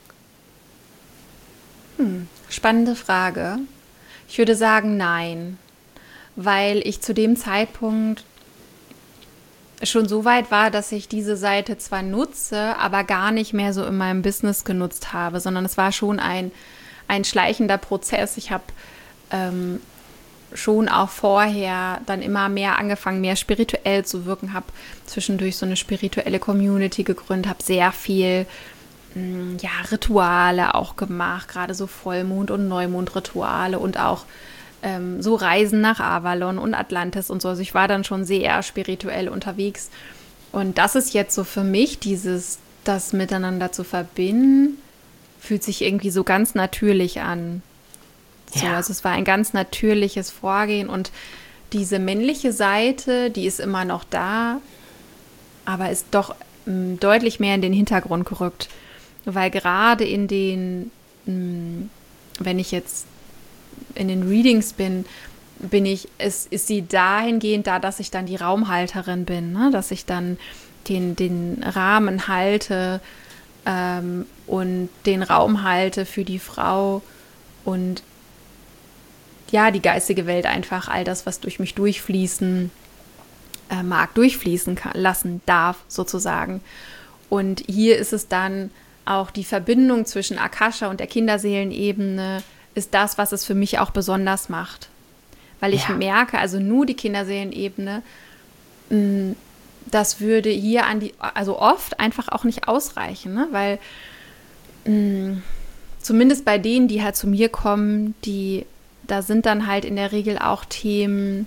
Hm, spannende Frage. Ich würde sagen, nein, weil ich zu dem Zeitpunkt schon so weit war, dass ich diese Seite zwar nutze, aber gar nicht mehr so in meinem Business genutzt habe, sondern es war schon ein, ein schleichender Prozess. Ich habe ähm, schon auch vorher dann immer mehr angefangen, mehr spirituell zu wirken, habe zwischendurch so eine spirituelle Community gegründet, habe sehr viel mh, ja, Rituale auch gemacht, gerade so Vollmond- und Neumondrituale und auch Ähm, so Reisen nach Avalon und Atlantis und so. Also ich war dann schon sehr spirituell unterwegs Und das ist jetzt so für mich, dieses, das miteinander zu verbinden, fühlt sich irgendwie so ganz natürlich an. So, Ja. also es war ein ganz natürliches Vorgehen und diese männliche Seite, die ist immer noch da, aber ist doch m, deutlich mehr in den Hintergrund gerückt. Weil gerade in den, m, wenn ich jetzt in den Readings bin, bin ich, ist, ist sie dahingehend da, dass ich dann die Raumhalterin bin, ne? Dass ich dann den, den Rahmen halte ähm, und den Raum halte für die Frau und ja, die geistige Welt einfach, all das, was durch mich durchfließen äh, mag, durchfließen kann, lassen darf, sozusagen. Und hier ist es dann auch die Verbindung zwischen Akasha und der Kinderseelenebene, ist das, was es für mich auch besonders macht. Weil ich Ja. merke, also nur die Kinderseelenebene, mh, das würde hier an die, also oft einfach auch nicht ausreichen, ne? Weil mh, zumindest bei denen, die halt zu mir kommen, die da sind dann halt in der Regel auch Themen,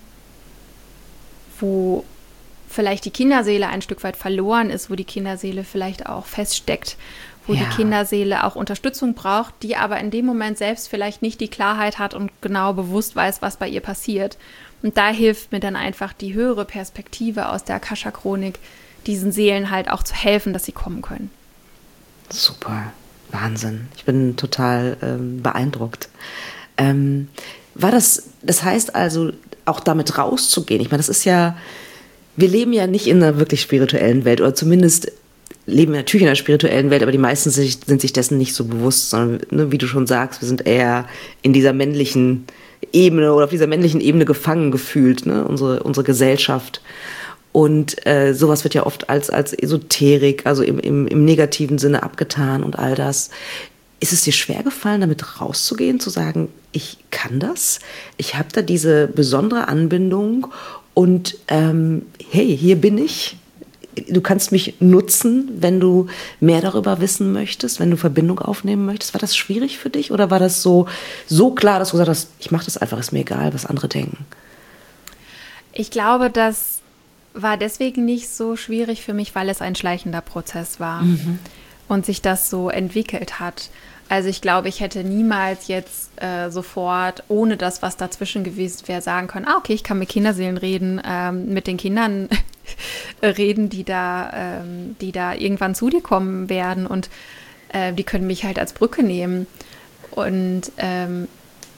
wo vielleicht die Kinderseele ein Stück weit verloren ist, wo die Kinderseele vielleicht auch feststeckt, wo Ja. die Kinderseele auch Unterstützung braucht, die aber in dem Moment selbst vielleicht nicht die Klarheit hat und genau bewusst weiß, was bei ihr passiert. Und da hilft mir dann einfach die höhere Perspektive aus der Akasha-Chronik, diesen Seelen halt auch zu helfen, dass sie kommen können. Super, Wahnsinn. Ich bin total ähm, beeindruckt. Ähm, war das, das heißt also, auch damit rauszugehen? Ich meine, das ist ja, wir leben ja nicht in einer wirklich spirituellen Welt, oder zumindest leben wir natürlich in einer spirituellen Welt, aber die meisten sich, sind sich dessen nicht so bewusst, sondern, ne, wie du schon sagst, wir sind eher in dieser männlichen Ebene oder auf dieser männlichen Ebene gefangen gefühlt, ne, unsere, unsere Gesellschaft. Und äh, sowas wird ja oft als, als Esoterik, also im, im, im negativen Sinne abgetan und all das. Ist es dir schwer gefallen, damit rauszugehen, zu sagen, ich kann das, ich habe da diese besondere Anbindung und ähm, hey, hier bin ich. Du kannst mich nutzen, wenn du mehr darüber wissen möchtest, wenn du Verbindung aufnehmen möchtest. War das schwierig für dich oder war das so, so klar, dass du gesagt hast, ich mache das einfach, ist mir egal, was andere denken? Ich glaube, das war deswegen nicht so schwierig für mich, weil es ein schleichender Prozess war mhm. und sich das so entwickelt hat. Also ich glaube, ich hätte niemals jetzt äh, sofort, ohne das, was dazwischen gewesen wäre, sagen können, ah, okay, ich kann mit Kinderseelen reden, ähm, mit den Kindern reden, die da, ähm, die da irgendwann zu dir kommen werden und äh, die können mich halt als Brücke nehmen. Und ähm,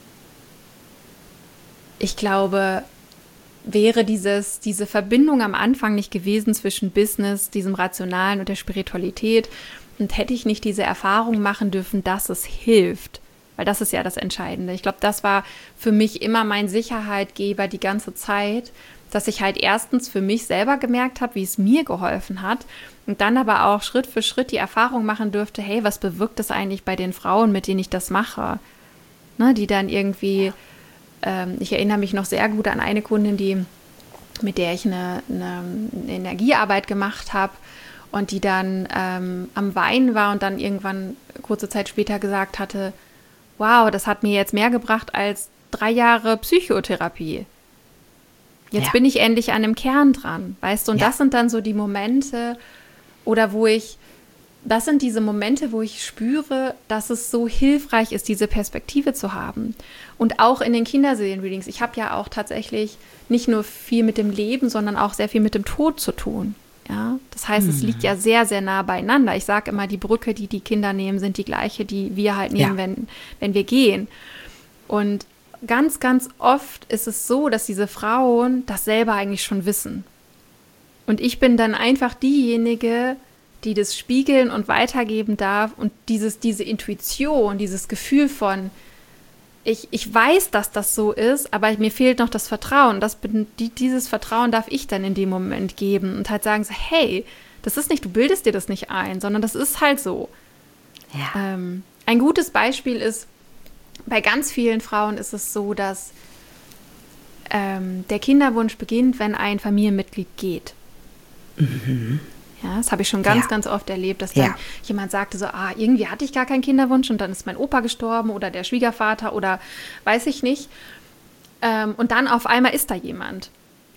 ich glaube, wäre dieses, diese Verbindung am Anfang nicht gewesen zwischen Business, diesem Rationalen und der Spiritualität, und hätte ich nicht diese Erfahrung machen dürfen, dass es hilft, weil das ist ja das Entscheidende. Ich glaube, das war für mich immer mein Sicherheitgeber die ganze Zeit, dass ich halt erstens für mich selber gemerkt habe, wie es mir geholfen hat und dann aber auch Schritt für Schritt die Erfahrung machen dürfte, hey, was bewirkt das eigentlich bei den Frauen, mit denen ich das mache? Ne, die dann irgendwie, ähm, ich erinnere mich noch sehr gut an eine Kundin, die, mit der ich eine, eine, eine Energiearbeit gemacht habe, und die dann ähm, am Weinen war und dann irgendwann kurze Zeit später gesagt hatte, wow, das hat mir jetzt mehr gebracht als drei Jahre Psychotherapie. Jetzt ja. bin ich endlich an dem Kern dran, weißt du? Und ja. das sind dann so die Momente, oder wo ich, das sind diese Momente, wo ich spüre, dass es so hilfreich ist, diese Perspektive zu haben. Und auch in den Kinderseelen-Readings. Ich habe ja auch tatsächlich nicht nur viel mit dem Leben, sondern auch sehr viel mit dem Tod zu tun. Ja, das heißt, es liegt ja sehr, sehr nah beieinander. Ich sage immer, die Brücke, die die Kinder nehmen, sind die gleiche, die wir halt nehmen, ja. wenn, wenn wir gehen. Und ganz, ganz oft ist es so, dass diese Frauen das selber eigentlich schon wissen. Und ich bin dann einfach diejenige, die das spiegeln und weitergeben darf und dieses, diese Intuition, dieses Gefühl von, Ich, ich weiß, dass das so ist, aber mir fehlt noch das Vertrauen. Das, die, dieses Vertrauen darf ich dann in dem Moment geben und halt sagen so, hey, das ist nicht, du bildest dir das nicht ein, sondern das ist halt so. Ja. Ähm, ein gutes Beispiel ist, bei ganz vielen Frauen ist es so, dass ähm, der Kinderwunsch beginnt, wenn ein Familienmitglied geht. Mhm. Ja, das habe ich schon ganz, ja. ganz oft erlebt, dass dann ja. jemand sagte so, ah, irgendwie hatte ich gar keinen Kinderwunsch und dann ist mein Opa gestorben oder der Schwiegervater oder weiß ich nicht. Ähm, und dann auf einmal ist da jemand.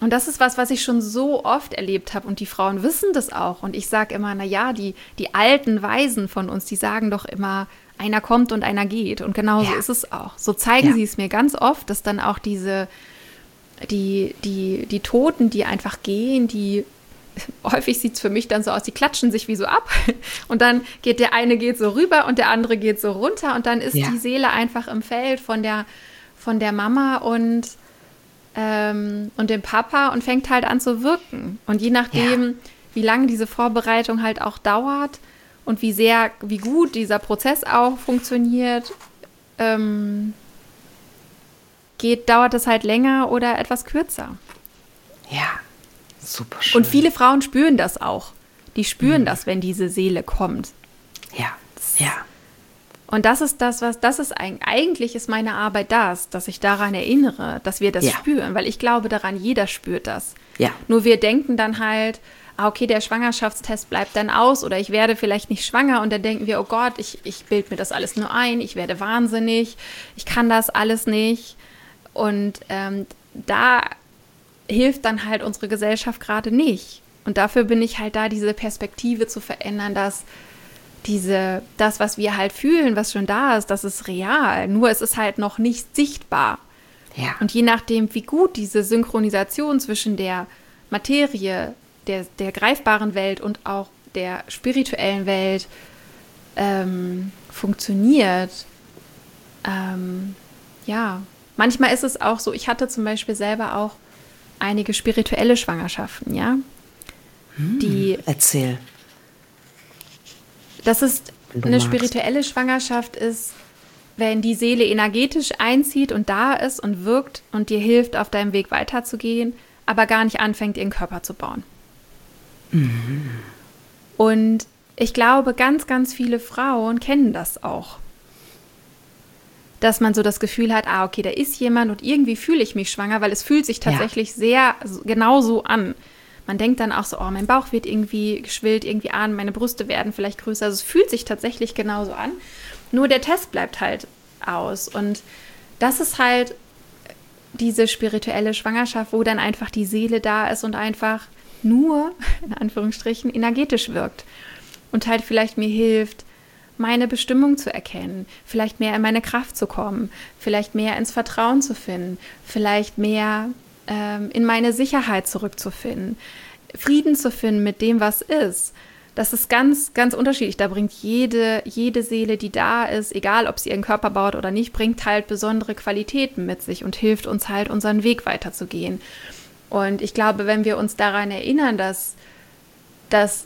Und das ist was, was ich schon so oft erlebt habe und die Frauen wissen das auch. Und ich sage immer, na ja, die, die alten Weisen von uns, die sagen doch immer, einer kommt und einer geht. Und genauso ja. ist es auch. So zeigen ja. sie es mir ganz oft, dass dann auch diese, die, die, die Toten, die einfach gehen, die, häufig sieht es für mich dann so aus, die klatschen sich wie so ab. Und dann geht der eine geht so rüber und der andere geht so runter. Und dann ist ja. die Seele einfach im Feld von der, von der Mama und Ähm, und dem Papa und fängt halt an zu wirken. Und je nachdem, ja. wie lange diese Vorbereitung halt auch dauert und wie sehr, wie gut dieser Prozess auch funktioniert, ähm, geht, dauert es halt länger oder etwas kürzer. Ja, super schön. Und viele Frauen spüren das auch. Die spüren mhm. das, wenn diese Seele kommt. Ja, ja. Und das ist das, was, das ist eigentlich ist meine Arbeit das, dass ich daran erinnere, dass wir das ja. spüren, weil ich glaube daran, jeder spürt das. Ja. Nur wir denken dann halt, ah, okay, der Schwangerschaftstest bleibt dann aus oder ich werde vielleicht nicht schwanger und dann denken wir, oh Gott, ich, ich bilde mir das alles nur ein, ich werde wahnsinnig, ich kann das alles nicht. Und ähm, da hilft dann halt unsere Gesellschaft gerade nicht. Und dafür bin ich halt da, diese Perspektive zu verändern, dass diese, das, was wir halt fühlen, was schon da ist, das ist real. Nur es ist halt noch nicht sichtbar. Ja. Und je nachdem, wie gut diese Synchronisation zwischen der Materie, der, der greifbaren Welt und auch der spirituellen Welt ähm, funktioniert, ähm, ja, manchmal ist es auch so, ich hatte zum Beispiel selber auch einige spirituelle Schwangerschaften, ja. Hm, die erzähl. Das ist Wenn du eine magst. spirituelle Schwangerschaft ist, wenn die Seele energetisch einzieht und da ist und wirkt und dir hilft, auf deinem Weg weiterzugehen, aber gar nicht anfängt, ihren Körper zu bauen. Mhm. Und ich glaube, ganz, ganz viele Frauen kennen das auch. Dass man so das Gefühl hat, ah, okay, da ist jemand und irgendwie fühle ich mich schwanger, weil es fühlt sich tatsächlich ja. sehr genau so an. Man denkt dann auch so, oh, mein Bauch wird irgendwie, geschwillt irgendwie an, meine Brüste werden vielleicht größer. Also es fühlt sich tatsächlich genauso an. Nur der Test bleibt halt aus. Und das ist halt diese spirituelle Schwangerschaft, wo dann einfach die Seele da ist und einfach nur, in Anführungsstrichen, energetisch wirkt. Und halt vielleicht mir hilft, meine Bestimmung zu erkennen, vielleicht mehr in meine Kraft zu kommen, vielleicht mehr ins Vertrauen zu finden, vielleicht mehr in meine Sicherheit zurückzufinden, Frieden zu finden mit dem, was ist. Das ist ganz, ganz unterschiedlich. Da bringt jede, jede Seele, die da ist, egal ob sie ihren Körper baut oder nicht, bringt halt besondere Qualitäten mit sich und hilft uns halt, unseren Weg weiterzugehen. Und ich glaube, wenn wir uns daran erinnern, dass, dass,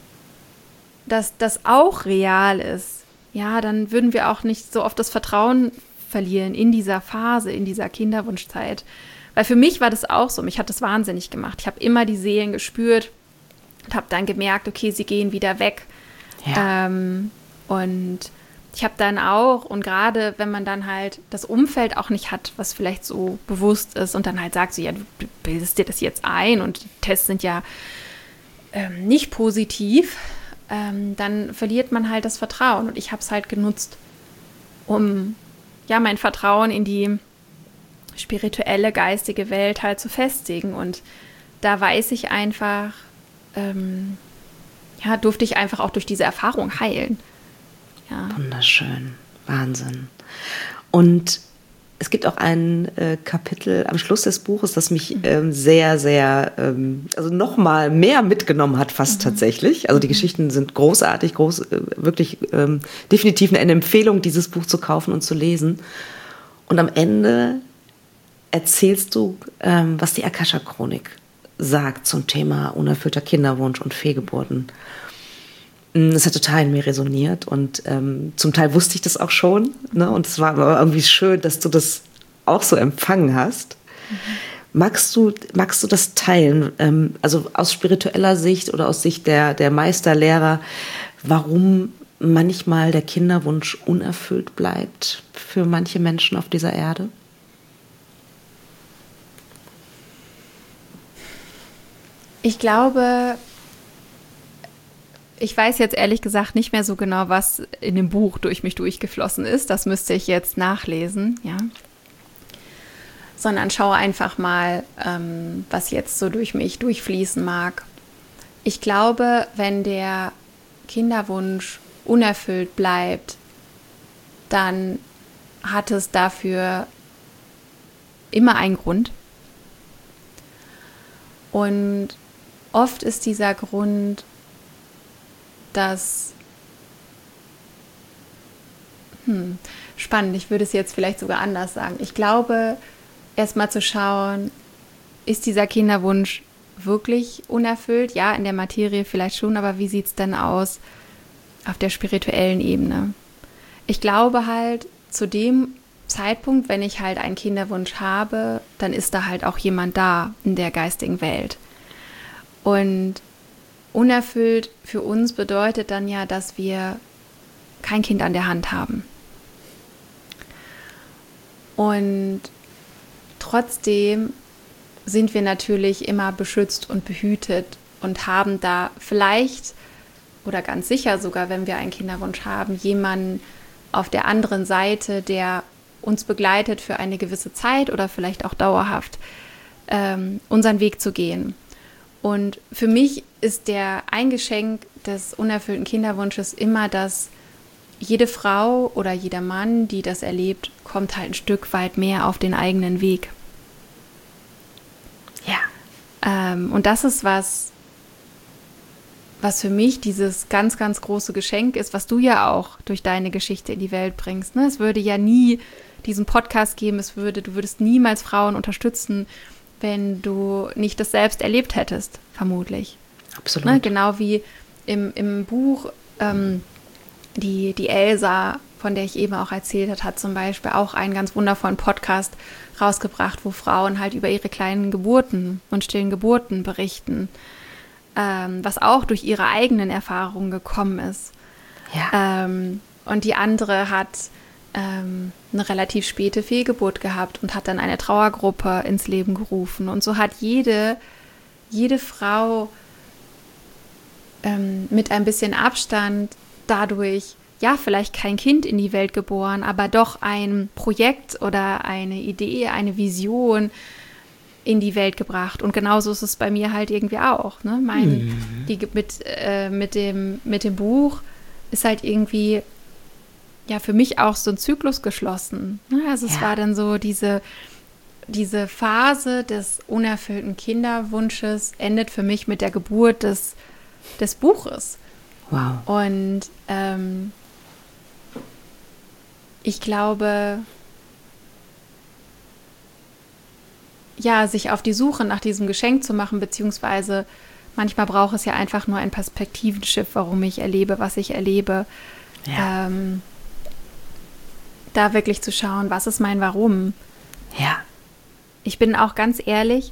dass das auch real ist, ja, dann würden wir auch nicht so oft das Vertrauen verlieren in dieser Phase, in dieser Kinderwunschzeit. Weil für mich war das auch so, mich hat das wahnsinnig gemacht. Ich habe immer die Seelen gespürt und habe dann gemerkt, okay, sie gehen wieder weg. Ja. Ähm, und ich habe dann auch, und gerade wenn man dann halt das Umfeld auch nicht hat, was vielleicht so bewusst ist und dann halt sagt so, ja, du bildest dir das jetzt ein und die Tests sind ja ähm, nicht positiv, ähm, dann verliert man halt das Vertrauen. Und ich habe es halt genutzt, um ja mein Vertrauen in die spirituelle, geistige Welt halt zu festigen. Und da weiß ich einfach, ähm, ja, durfte ich einfach auch durch diese Erfahrung heilen. Ja. Wunderschön. Wahnsinn. Und es gibt auch ein äh, Kapitel am Schluss des Buches, das mich ähm, sehr, sehr, ähm, also nochmal mehr mitgenommen hat, fast mhm. tatsächlich. Also die mhm. Geschichten sind großartig, groß, äh, wirklich ähm, definitiv eine Empfehlung, dieses Buch zu kaufen und zu lesen. Und am Ende erzählst du, ähm, was die Akasha-Chronik sagt zum Thema unerfüllter Kinderwunsch und Fehlgeburten. Das hat total in mir resoniert und ähm, zum Teil wusste ich das auch schon. Ne? Und es war aber irgendwie schön, dass du das auch so empfangen hast. Mhm. Magst du, magst du das teilen, ähm, also aus spiritueller Sicht oder aus Sicht der, der Meisterlehrer, warum manchmal der Kinderwunsch unerfüllt bleibt für manche Menschen auf dieser Erde? Ich glaube, ich weiß jetzt ehrlich gesagt nicht mehr so genau, was in dem Buch durch mich durchgeflossen ist. Das müsste ich jetzt nachlesen, ja. sondern schau einfach mal, ähm, was jetzt so durch mich durchfließen mag. Ich glaube, wenn der Kinderwunsch unerfüllt bleibt, dann hat es dafür immer einen Grund. Und oft ist dieser Grund, dass, hm, spannend, ich würde es jetzt vielleicht sogar anders sagen. Ich glaube, erstmal zu schauen, ist dieser Kinderwunsch wirklich unerfüllt? Ja, in der Materie vielleicht schon, aber wie sieht es denn aus auf der spirituellen Ebene? Ich glaube halt, zu dem Zeitpunkt, wenn ich halt einen Kinderwunsch habe, dann ist da halt auch jemand da in der geistigen Welt. Und unerfüllt für uns bedeutet dann ja, dass wir kein Kind an der Hand haben. Und trotzdem sind wir natürlich immer beschützt und behütet und haben da vielleicht oder ganz sicher sogar, wenn wir einen Kinderwunsch haben, jemanden auf der anderen Seite, der uns begleitet für eine gewisse Zeit oder vielleicht auch dauerhaft, ähm, unseren Weg zu gehen. Und für mich ist der ein Geschenk des unerfüllten Kinderwunsches immer, dass jede Frau oder jeder Mann, die das erlebt, kommt halt ein Stück weit mehr auf den eigenen Weg. Ja. Ähm, und das ist was, was für mich dieses ganz, ganz große Geschenk ist, was du ja auch durch deine Geschichte in die Welt bringst. Ne? Es würde ja nie diesen Podcast geben, es würde, du würdest niemals Frauen unterstützen, wenn du nicht das selbst erlebt hättest, vermutlich. Absolut. Ne? Genau wie im, im Buch ähm, die, die Elsa, von der ich eben auch erzählt habe, hat zum Beispiel auch einen ganz wundervollen Podcast rausgebracht, wo Frauen halt über ihre kleinen Geburten und stillen Geburten berichten, ähm, was auch durch ihre eigenen Erfahrungen gekommen ist. Ja. Ähm, und die andere hat ähm, eine relativ späte Fehlgeburt gehabt und hat dann eine Trauergruppe ins Leben gerufen. Und so hat jede, jede Frau ähm, mit ein bisschen Abstand dadurch, ja, vielleicht kein Kind in die Welt geboren, aber doch ein Projekt oder eine Idee, eine Vision in die Welt gebracht. Und genauso ist es bei mir halt irgendwie auch. Ne? Mein, mhm. die, mit, äh, mit, dem, mit dem Buch ist halt irgendwie ja für mich auch so ein Zyklus geschlossen. Ne? Also es ja. war dann so diese, diese Phase des unerfüllten Kinderwunsches endet für mich mit der Geburt des, des Buches. Wow. Und ähm, ich glaube, ja, sich auf die Suche nach diesem Geschenk zu machen, beziehungsweise manchmal braucht es ja einfach nur ein Perspektivenschiff, warum ich erlebe, was ich erlebe. Ja. Ähm, da wirklich zu schauen, was ist mein Warum? Ja. Ich bin auch ganz ehrlich,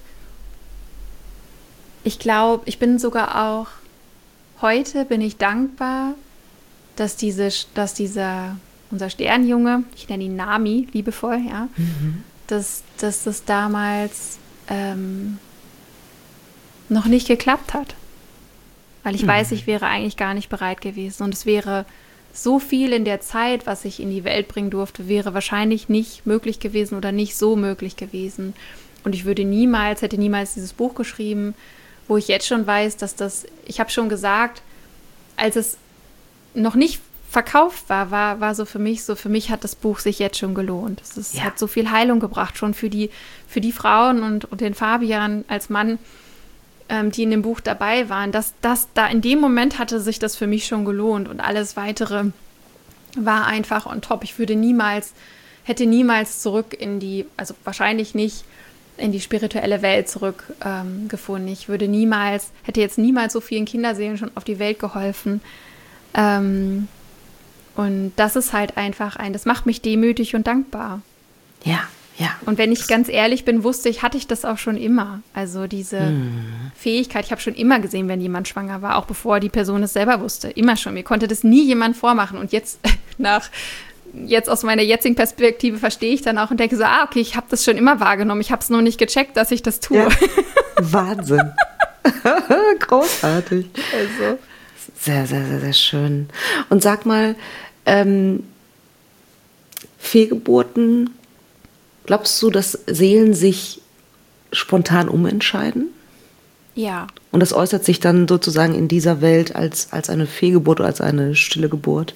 ich glaube, ich bin sogar auch, heute bin ich dankbar, dass, diese, dass dieser, unser Sternjunge, ich nenne ihn Nami liebevoll, ja, mhm. dass, dass das damals ähm, noch nicht geklappt hat. Weil ich mhm. weiß, ich wäre eigentlich gar nicht bereit gewesen. Und es wäre so viel in der Zeit, was ich in die Welt bringen durfte, wäre wahrscheinlich nicht möglich gewesen oder nicht so möglich gewesen. Und ich würde niemals, hätte niemals dieses Buch geschrieben, wo ich jetzt schon weiß, dass das, ich habe schon gesagt, als es noch nicht verkauft war, war, war so für mich, so für mich hat das Buch sich jetzt schon gelohnt. Es ist, ja. hat so viel Heilung gebracht, schon für die, für die Frauen und, und den Fabian als Mann, ähm, die in dem Buch dabei waren. Dass das da in dem Moment hatte sich das für mich schon gelohnt und alles Weitere war einfach on top. Ich würde niemals, hätte niemals zurück in die, also wahrscheinlich nicht in die spirituelle Welt zurückgefunden. Ähm, ich würde niemals, hätte jetzt niemals so vielen Kinderseelen schon auf die Welt geholfen. Ähm, und das ist halt einfach ein, das macht mich demütig und dankbar. Ja, ja. Und wenn ich ganz ehrlich bin, wusste ich, hatte ich das auch schon immer. Also diese hm. Fähigkeit, ich habe schon immer gesehen, wenn jemand schwanger war, auch bevor die Person es selber wusste. Immer schon. Mir konnte das nie jemand vormachen. Und jetzt nach Jetzt aus meiner jetzigen Perspektive verstehe ich dann auch und denke so, ah, okay, ich habe das schon immer wahrgenommen. Ich habe es nur nicht gecheckt, dass ich das tue. Ja. Wahnsinn. Großartig. Also. Sehr, sehr, sehr, sehr schön. Und sag mal, ähm, Fehlgeburten Glaubst du, dass Seelen sich spontan umentscheiden? Ja. Und das äußert sich dann sozusagen in dieser Welt als, als eine Fehlgeburt oder als eine stille Geburt?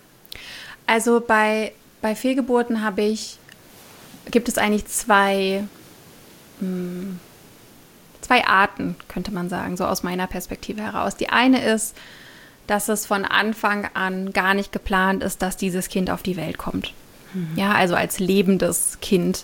Also bei, bei Fehlgeburten habe ich, gibt es eigentlich zwei, mh, zwei Arten, könnte man sagen, so aus meiner Perspektive heraus. Die eine ist, dass es von Anfang an gar nicht geplant ist, dass dieses Kind auf die Welt kommt. Mhm. Ja, also als lebendes Kind.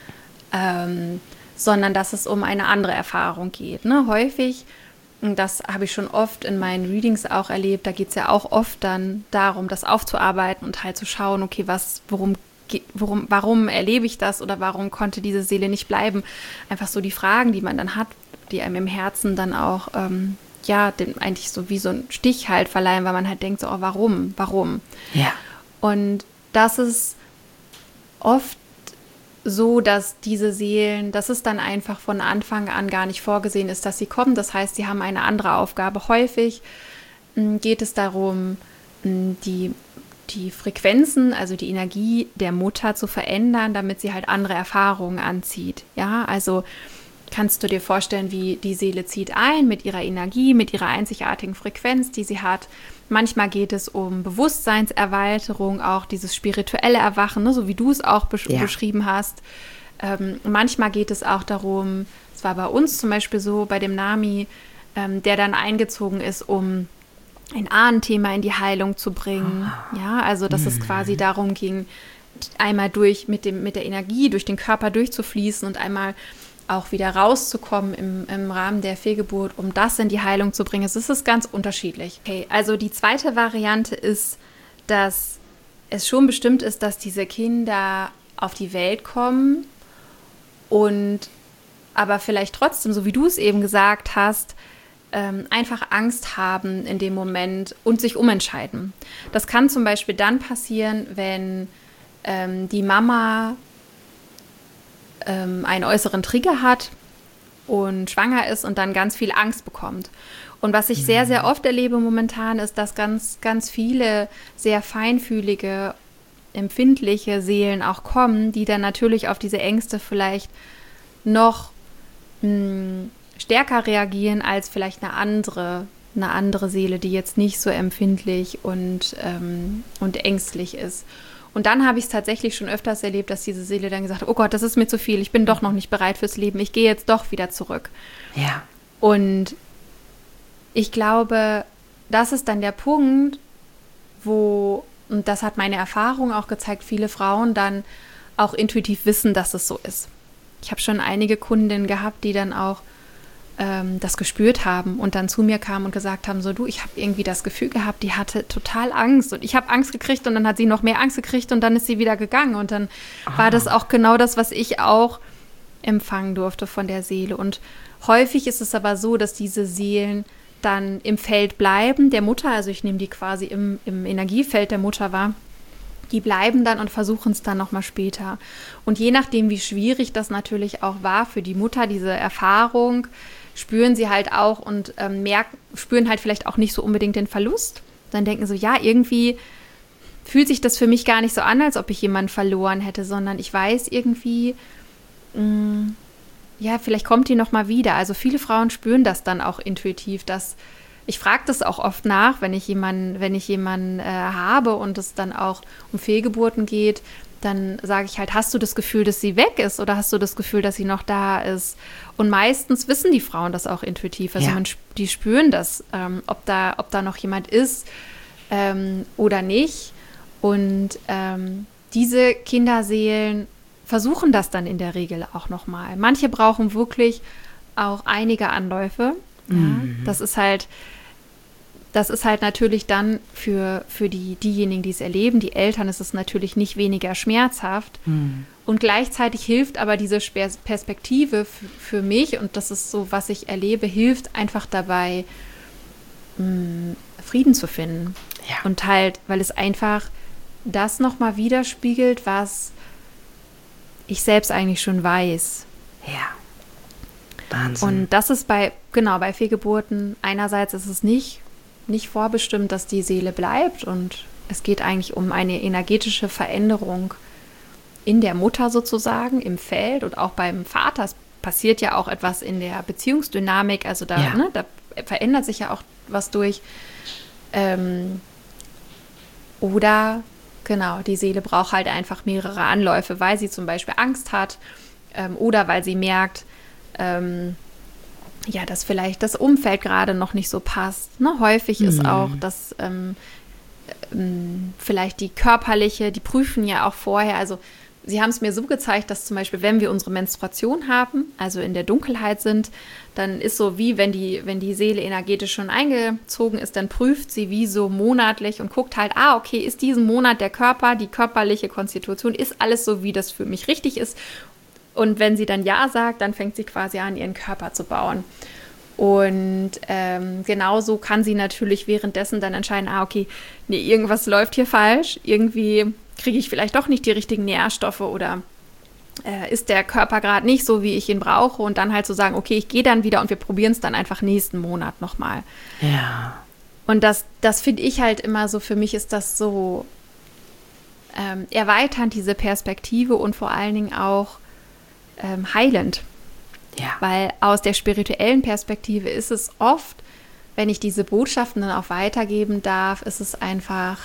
Ähm, sondern dass es um eine andere Erfahrung geht. Ne? Häufig, und das habe ich schon oft in meinen Readings auch erlebt, da geht es ja auch oft dann darum, das aufzuarbeiten und halt zu schauen, okay, was, worum, worum, warum erlebe ich das oder warum konnte diese Seele nicht bleiben? Einfach so die Fragen, die man dann hat, die einem im Herzen dann auch, ähm, ja, den, eigentlich so wie so ein Stich halt verleihen, weil man halt denkt so, oh, warum, warum? Ja. Und das ist oft so, dass diese Seelen, dass es dann einfach von Anfang an gar nicht vorgesehen ist, dass sie kommen. Das heißt, sie haben eine andere Aufgabe. Häufig mh, geht es darum, mh, die, die Frequenzen, also die Energie der Mutter zu verändern, damit sie halt andere Erfahrungen anzieht. Ja, also kannst du dir vorstellen, wie die Seele zieht ein mit ihrer Energie, mit ihrer einzigartigen Frequenz, die sie hat. Manchmal geht es um Bewusstseinserweiterung, auch dieses spirituelle Erwachen, ne, so wie du es auch besch- ja. beschrieben hast. Ähm, manchmal geht es auch darum, es war bei uns zum Beispiel so, bei dem Nami, ähm, der dann eingezogen ist, um ein Ahnenthema in die Heilung zu bringen. Ja, also dass mhm. es quasi darum ging, einmal durch mit, dem, mit der Energie durch den Körper durchzufließen und einmal auch wieder rauszukommen im, im Rahmen der Fehlgeburt, um das in die Heilung zu bringen. Es ist ganz unterschiedlich. Okay, also die zweite Variante ist, dass es schon bestimmt ist, dass diese Kinder auf die Welt kommen und aber vielleicht trotzdem, so wie du es eben gesagt hast, ähm, einfach Angst haben in dem Moment und sich umentscheiden. Das kann zum Beispiel dann passieren, wenn ähm, die Mama einen äußeren Trigger hat und schwanger ist und dann ganz viel Angst bekommt. Und was ich sehr, sehr oft erlebe momentan, ist, dass ganz, ganz viele sehr feinfühlige, empfindliche Seelen auch kommen, die dann natürlich auf diese Ängste vielleicht noch mh, stärker reagieren als vielleicht eine andere, eine andere Seele, die jetzt nicht so empfindlich und, ähm, und ängstlich ist. Und dann habe ich es tatsächlich schon öfters erlebt, dass diese Seele dann gesagt hat, oh Gott, das ist mir zu viel, ich bin doch noch nicht bereit fürs Leben, ich gehe jetzt doch wieder zurück. Ja. Und ich glaube, das ist dann der Punkt, wo, und das hat meine Erfahrung auch gezeigt, viele Frauen dann auch intuitiv wissen, dass es so ist. Ich habe schon einige Kundinnen gehabt, die dann auch ähm, das gespürt haben und dann zu mir kamen und gesagt haben, so du, ich habe irgendwie das Gefühl gehabt, die hatte total Angst und ich habe Angst gekriegt und dann hat sie noch mehr Angst gekriegt und dann ist sie wieder gegangen und dann oh. war das auch genau das, was ich auch empfangen durfte von der Seele. Und häufig ist es aber so, dass diese Seelen dann im Feld bleiben, der Mutter, also ich nehme die quasi im, im Energiefeld der Mutter wahr, die bleiben dann und versuchen es dann nochmal später. Und je nachdem, wie schwierig das natürlich auch war für die Mutter, diese Erfahrung, spüren sie halt auch und ähm, merken, spüren halt vielleicht auch nicht so unbedingt den Verlust. Dann denken so, ja, irgendwie fühlt sich das für mich gar nicht so an, als ob ich jemanden verloren hätte, sondern ich weiß irgendwie, mh, ja, vielleicht kommt die nochmal wieder. Also viele Frauen spüren das dann auch intuitiv, dass ich frage das auch oft nach, wenn ich jemanden, wenn ich jemanden äh, habe und es dann auch um Fehlgeburten geht, dann sage ich halt, hast du das Gefühl, dass sie weg ist oder hast du das Gefühl, dass sie noch da ist? Und meistens wissen die Frauen das auch intuitiv. Also ja. man, die spüren das, ähm, ob da, ob da noch jemand ist ähm, oder nicht. Und ähm, diese Kinderseelen versuchen das dann in der Regel auch nochmal. Manche brauchen wirklich auch einige Anläufe. Mhm. Ja, das ist halt Das ist halt natürlich dann für, für die, diejenigen, die es erleben, die Eltern, ist es natürlich nicht weniger schmerzhaft. Mhm. Und gleichzeitig hilft aber diese Perspektive f- für mich, und das ist so, was ich erlebe, hilft einfach dabei, mh, Frieden zu finden. Ja. Und halt, weil es einfach das nochmal widerspiegelt, was ich selbst eigentlich schon weiß. Ja. Wahnsinn. Und das ist bei, genau, bei Fehlgeburten, einerseits ist es nicht nicht vorbestimmt, dass die Seele bleibt und es geht eigentlich um eine energetische Veränderung in der Mutter sozusagen, im Feld und auch beim Vater. Es passiert ja auch etwas in der Beziehungsdynamik, also da, Ja. ne, da verändert sich ja auch was durch. Ähm, oder, genau, die Seele braucht halt einfach mehrere Anläufe, weil sie zum Beispiel Angst hat ähm, oder weil sie merkt, ähm, ja, dass vielleicht das Umfeld gerade noch nicht so passt. Ne? Häufig Mhm. ist auch, dass ähm, ähm, vielleicht die körperliche, die prüfen ja auch vorher, also sie haben es mir so gezeigt, dass zum Beispiel, wenn wir unsere Menstruation haben, also in der Dunkelheit sind, dann ist so wie, wenn die, wenn die Seele energetisch schon eingezogen ist, dann prüft sie wie so monatlich und guckt halt, ah, okay, ist diesen Monat der Körper, die körperliche Konstitution, ist alles so, wie das für mich richtig ist. Und wenn sie dann Ja sagt, dann fängt sie quasi an, ihren Körper zu bauen. Und ähm, genauso kann sie natürlich währenddessen dann entscheiden, ah, okay, nee, irgendwas läuft hier falsch, irgendwie kriege ich vielleicht doch nicht die richtigen Nährstoffe oder äh, ist der Körper gerade nicht so, wie ich ihn brauche und dann halt so sagen, okay, ich gehe dann wieder und wir probieren es dann einfach nächsten Monat nochmal. Ja. Und das, das finde ich halt immer so, für mich ist das so ähm, erweiternd, diese Perspektive und vor allen Dingen auch ähm, heilend. Ja. Weil aus der spirituellen Perspektive ist es oft, wenn ich diese Botschaften dann auch weitergeben darf, ist es einfach,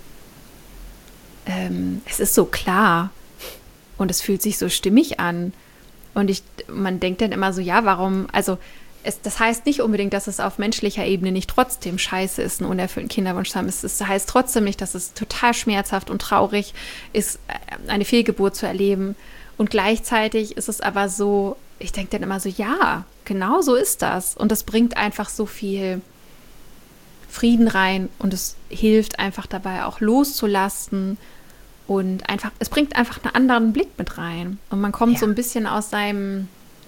ähm, es ist so klar und es fühlt sich so stimmig an. Und ich, man denkt dann immer so, ja, warum, also es, das heißt nicht unbedingt, dass es auf menschlicher Ebene nicht trotzdem scheiße ist, einen unerfüllten Kinderwunsch zu haben. Es, es heißt trotzdem nicht, dass es total schmerzhaft und traurig ist, eine Fehlgeburt zu erleben. Und gleichzeitig ist es aber so, ich denke dann immer so, ja, genau so ist das. Und das bringt einfach so viel Frieden rein und es hilft einfach dabei auch loszulassen und einfach, es bringt einfach einen anderen Blick mit rein. Und man kommt Ja. so ein bisschen aus seinem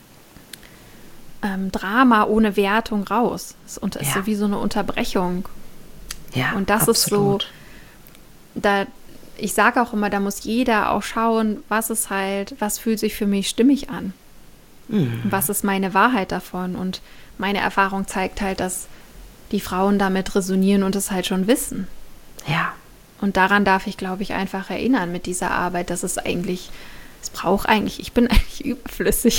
ähm, Drama ohne Wertung raus. Es ist Ja. so wie so eine Unterbrechung. Ja, Und das absolut. ist so, da, ich sage auch immer, da muss jeder auch schauen, was ist halt, was fühlt sich für mich stimmig an. Mhm. Was ist meine Wahrheit davon? Und meine Erfahrung zeigt halt, dass die Frauen damit resonieren und es halt schon wissen. Ja. Und daran darf ich, glaube ich, einfach erinnern mit dieser Arbeit, dass es eigentlich, es braucht eigentlich, ich bin eigentlich überflüssig.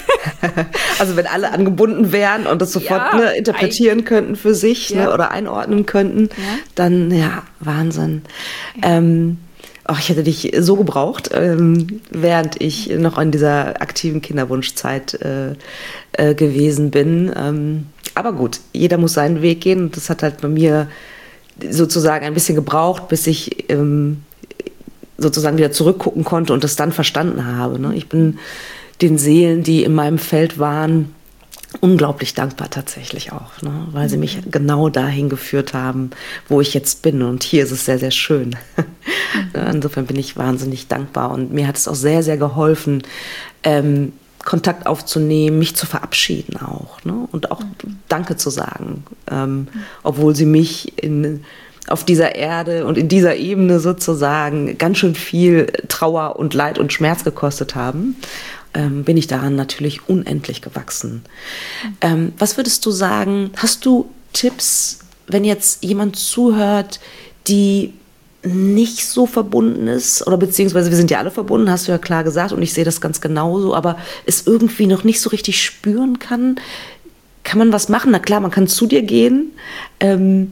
Also wenn alle angebunden wären und das sofort Ja, ne, interpretieren könnten für sich Ja. ne, oder einordnen könnten, Ja. dann ja, Wahnsinn. Ähm, oh, ich hätte dich so gebraucht, ähm, während ich noch in dieser aktiven Kinderwunschzeit äh, äh, gewesen bin. Ähm, aber gut, jeder muss seinen Weg gehen und das hat halt bei mir sozusagen ein bisschen gebraucht, bis ich ähm, sozusagen wieder zurückgucken konnte und das dann verstanden habe. Ne? Ich bin den Seelen, die in meinem Feld waren, unglaublich dankbar tatsächlich auch, ne? Weil sie mich genau dahin geführt haben, wo ich jetzt bin. Und hier ist es sehr, sehr schön. Mhm. Insofern bin ich wahnsinnig dankbar. Und mir hat es auch sehr, sehr geholfen, ähm, Kontakt aufzunehmen, mich zu verabschieden auch. Ne? Und auch mhm. Danke zu sagen, ähm, mhm. obwohl sie mich in, auf dieser Erde und in dieser Ebene sozusagen ganz schön viel Trauer und Leid und Schmerz gekostet haben. Ähm, bin ich daran natürlich unendlich gewachsen. Mhm. Ähm, was würdest du sagen, hast du Tipps, wenn jetzt jemand zuhört, die nicht so verbunden ist, oder beziehungsweise wir sind ja alle verbunden, hast du ja klar gesagt, und ich sehe das ganz genauso, aber es irgendwie noch nicht so richtig spüren kann, kann man was machen? Na klar, man kann zu dir gehen, ähm,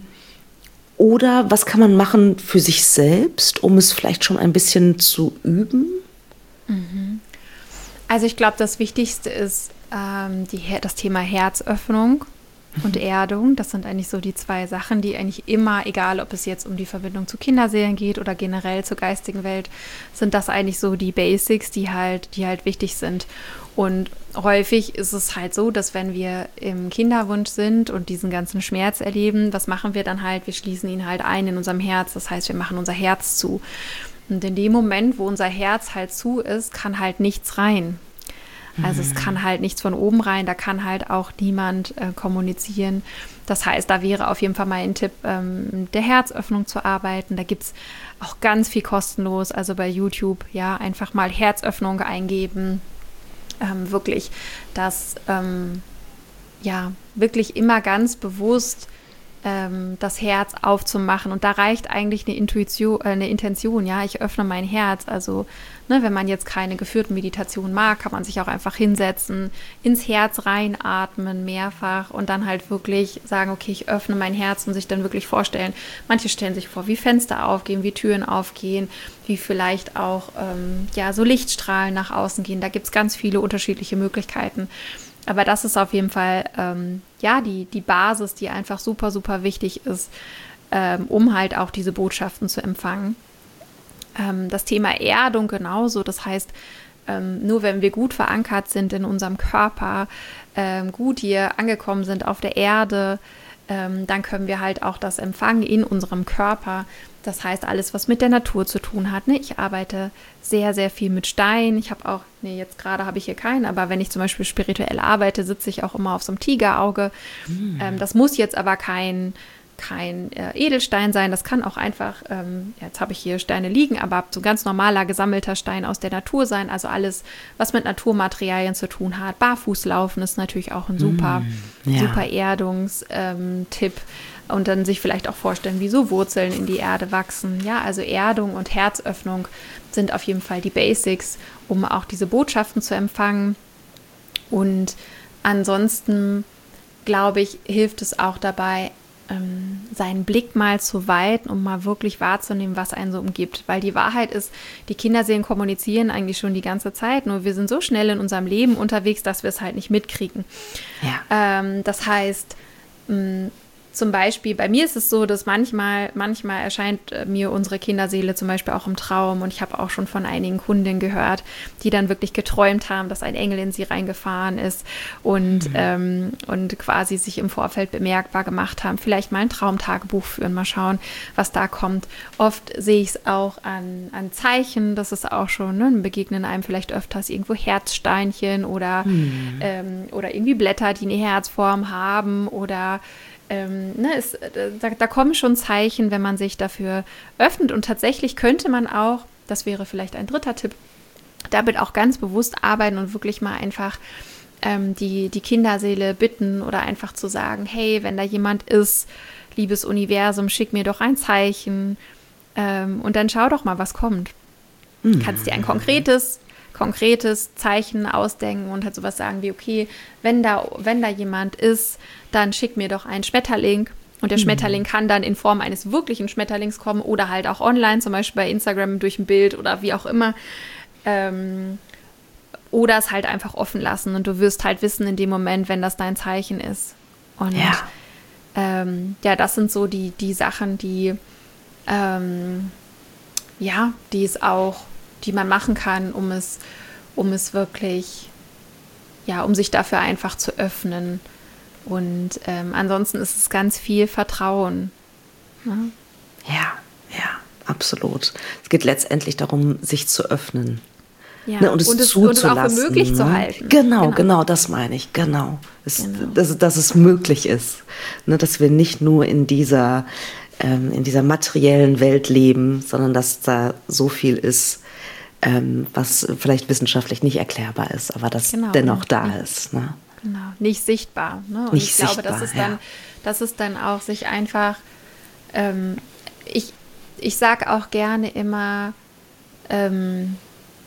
oder was kann man machen für sich selbst, um es vielleicht schon ein bisschen zu üben? Mhm. Also ich glaube, das Wichtigste ist ähm, die, das Thema Herzöffnung und Erdung. Das sind eigentlich so die zwei Sachen, die eigentlich immer, egal ob es jetzt um die Verbindung zu Kinderseelen geht oder generell zur geistigen Welt, sind das eigentlich so die Basics, die halt, die halt wichtig sind. Und häufig ist es halt so, dass wenn wir im Kinderwunsch sind und diesen ganzen Schmerz erleben, was machen wir dann halt? Wir schließen ihn halt ein in unserem Herz. Das heißt, wir machen unser Herz zu. Und in dem Moment, wo unser Herz halt zu ist, kann halt nichts rein. Also mhm. es kann halt nichts von oben rein, da kann halt auch niemand äh, kommunizieren. Das heißt, da wäre auf jeden Fall mal ein Tipp, ähm, der Herzöffnung zu arbeiten. Da gibt es auch ganz viel kostenlos, also bei YouTube, ja, einfach mal Herzöffnung eingeben. Ähm, wirklich, dass, ähm, ja, wirklich immer ganz bewusst ähm, das Herz aufzumachen. Und da reicht eigentlich eine Intuition, äh, eine Intention, ja, ich öffne mein Herz. Also, ne, wenn man jetzt keine geführten Meditationen mag, kann man sich auch einfach hinsetzen, ins Herz reinatmen, mehrfach und dann halt wirklich sagen, okay, ich öffne mein Herz und sich dann wirklich vorstellen. Manche stellen sich vor, wie Fenster aufgehen, wie Türen aufgehen, wie vielleicht auch ähm, ja, so Lichtstrahlen nach außen gehen. Da gibt es ganz viele unterschiedliche Möglichkeiten. Aber das ist auf jeden Fall ähm, ja, die, die Basis, die einfach super, super wichtig ist, ähm, um halt auch diese Botschaften zu empfangen. Ähm, das Thema Erdung genauso, das heißt, ähm, nur wenn wir gut verankert sind in unserem Körper, ähm, gut hier angekommen sind auf der Erde, ähm, dann können wir halt auch das empfangen in unserem Körper. Das heißt, alles, was mit der Natur zu tun hat. Ne? Ich arbeite sehr, sehr viel mit Stein. Ich habe auch, nee, jetzt gerade habe ich hier keinen, aber wenn ich zum Beispiel spirituell arbeite, sitze ich auch immer auf so einem Tigerauge. Mhm. Ähm, das muss jetzt aber kein, kein äh, Edelstein sein. Das kann auch einfach, ähm, jetzt habe ich hier Steine liegen, aber so ganz normaler gesammelter Stein aus der Natur sein. Also alles, was mit Naturmaterialien zu tun hat. Barfußlaufen ist natürlich auch ein super, mhm. ja. super Erdungstipp. Ähm, Und dann sich vielleicht auch vorstellen, wie so Wurzeln in die Erde wachsen. Ja, also Erdung und Herzöffnung sind auf jeden Fall die Basics, um auch diese Botschaften zu empfangen. Und ansonsten, glaube ich, hilft es auch dabei, ähm, seinen Blick mal zu weiten, um mal wirklich wahrzunehmen, was einen so umgibt. Weil die Wahrheit ist, die Kinderseelen kommunizieren eigentlich schon die ganze Zeit, nur wir sind so schnell in unserem Leben unterwegs, dass wir es halt nicht mitkriegen. Ja. Ähm, das heißt, mh, zum Beispiel, bei mir ist es so, dass manchmal, manchmal erscheint mir unsere Kinderseele zum Beispiel auch im Traum und ich habe auch schon von einigen Kundinnen gehört, die dann wirklich geträumt haben, dass ein Engel in sie reingefahren ist und, mhm. ähm, und quasi sich im Vorfeld bemerkbar gemacht haben. Vielleicht mal ein Traumtagebuch führen, mal schauen, was da kommt. Oft sehe ich es auch an, an Zeichen, das ist auch schon, ne, begegnen einem vielleicht öfters irgendwo Herzsteinchen oder, mhm. ähm, oder irgendwie Blätter, die eine Herzform haben oder Ähm, ne, es, da, da kommen schon Zeichen, wenn man sich dafür öffnet. Und tatsächlich könnte man auch, das wäre vielleicht ein dritter Tipp, damit auch ganz bewusst arbeiten und wirklich mal einfach ähm, die, die Kinderseele bitten oder einfach zu sagen, hey, wenn da jemand ist, liebes Universum, schick mir doch ein Zeichen ähm, und dann schau doch mal, was kommt. Mhm. Kannst dir ein konkretes konkretes Zeichen ausdenken und halt sowas sagen wie, okay, wenn da, wenn da jemand ist, dann schick mir doch einen Schmetterling und der mhm. Schmetterling kann dann in Form eines wirklichen Schmetterlings kommen oder halt auch online, zum Beispiel bei Instagram durch ein Bild oder wie auch immer. Ähm, oder es halt einfach offen lassen und du wirst halt wissen in dem Moment, wenn das dein Zeichen ist. Und ja, ähm, ja das sind so die, die Sachen, die ähm, ja, die es auch die man machen kann, um es, um es wirklich, ja, um sich dafür einfach zu öffnen. Und ähm, ansonsten ist es ganz viel Vertrauen. Ne? Ja, ja, absolut. Es geht letztendlich darum, sich zu öffnen. Ja, ne, und es, und es zuzulassen. Und es auch für möglich ne? zu halten. Genau, genau, genau, das meine ich, genau. Es, genau. Dass, dass es möglich ist. Ne, dass wir nicht nur in dieser, ähm, in dieser materiellen Welt leben, sondern dass da so viel ist, Ähm, was vielleicht wissenschaftlich nicht erklärbar ist, aber das genau, dennoch da nicht, ist. Ne? Genau, nicht sichtbar. Ne? Und nicht ich glaube, sichtbar, das ist dann, ja. das ist dann auch sich einfach, ähm, ich, ich sage auch gerne immer, ähm,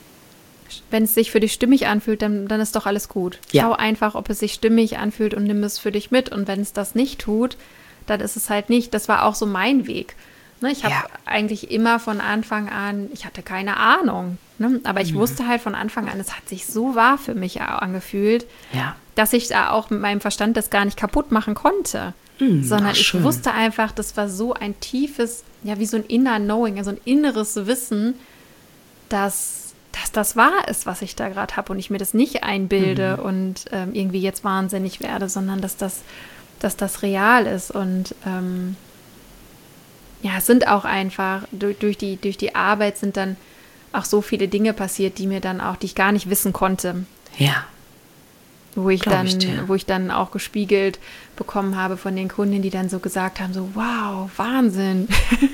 wenn es sich für dich stimmig anfühlt, dann, dann ist doch alles gut. Ja. Schau einfach, ob es sich stimmig anfühlt und nimm es für dich mit. Und wenn es das nicht tut, dann ist es halt nicht. Das war auch so mein Weg. Ne, ich habe ja. eigentlich immer von Anfang an, ich hatte keine Ahnung, ne, aber ich mhm. wusste halt von Anfang an, es hat sich so wahr für mich angefühlt, ja. dass ich da auch mit meinem Verstand das gar nicht kaputt machen konnte, mhm, sondern ich schön. wusste einfach, das war so ein tiefes, ja wie so ein inner Knowing, also ein inneres Wissen, dass, dass das wahr ist, was ich da gerade habe und ich mir das nicht einbilde mhm. und ähm, irgendwie jetzt wahnsinnig werde, sondern dass das, dass das real ist und ähm, ja, es sind auch einfach, durch, durch, die, durch die Arbeit sind dann auch so viele Dinge passiert, die mir dann auch, die ich gar nicht wissen konnte. Ja. Wo ich dann, ich wo ich dann auch gespiegelt bekommen habe von den Kunden, die dann so gesagt haben, so wow, Wahnsinn.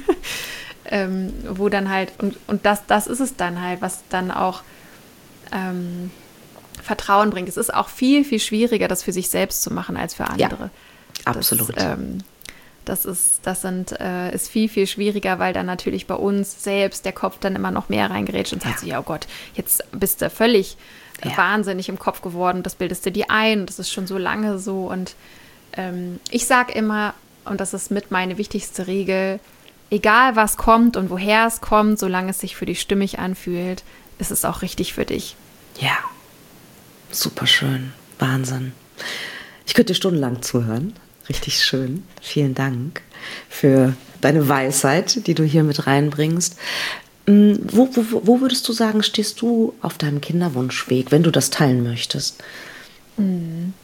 ähm, wo dann halt, und, und das, das ist es dann halt, was dann auch ähm, Vertrauen bringt. Es ist auch viel, viel schwieriger, das für sich selbst zu machen, als für andere. Ja, absolut. Das, ähm, Das ist, das sind, äh, ist viel, viel schwieriger, weil dann natürlich bei uns selbst der Kopf dann immer noch mehr reingerätscht und sagt Ja. so, ja oh Gott, jetzt bist du völlig Ja. wahnsinnig im Kopf geworden, das bildest du dir ein und das ist schon so lange so. Und ähm, ich sage immer, und das ist mit meine wichtigste Regel, egal was kommt und woher es kommt, solange es sich für dich stimmig anfühlt, ist es auch richtig für dich. Ja, super schön. Wahnsinn. Ich könnte dir stundenlang zuhören. Richtig schön. Vielen Dank für deine Weisheit, die du hier mit reinbringst. Wo, wo, wo würdest du sagen, stehst du auf deinem Kinderwunschweg, wenn du das teilen möchtest? Mhm.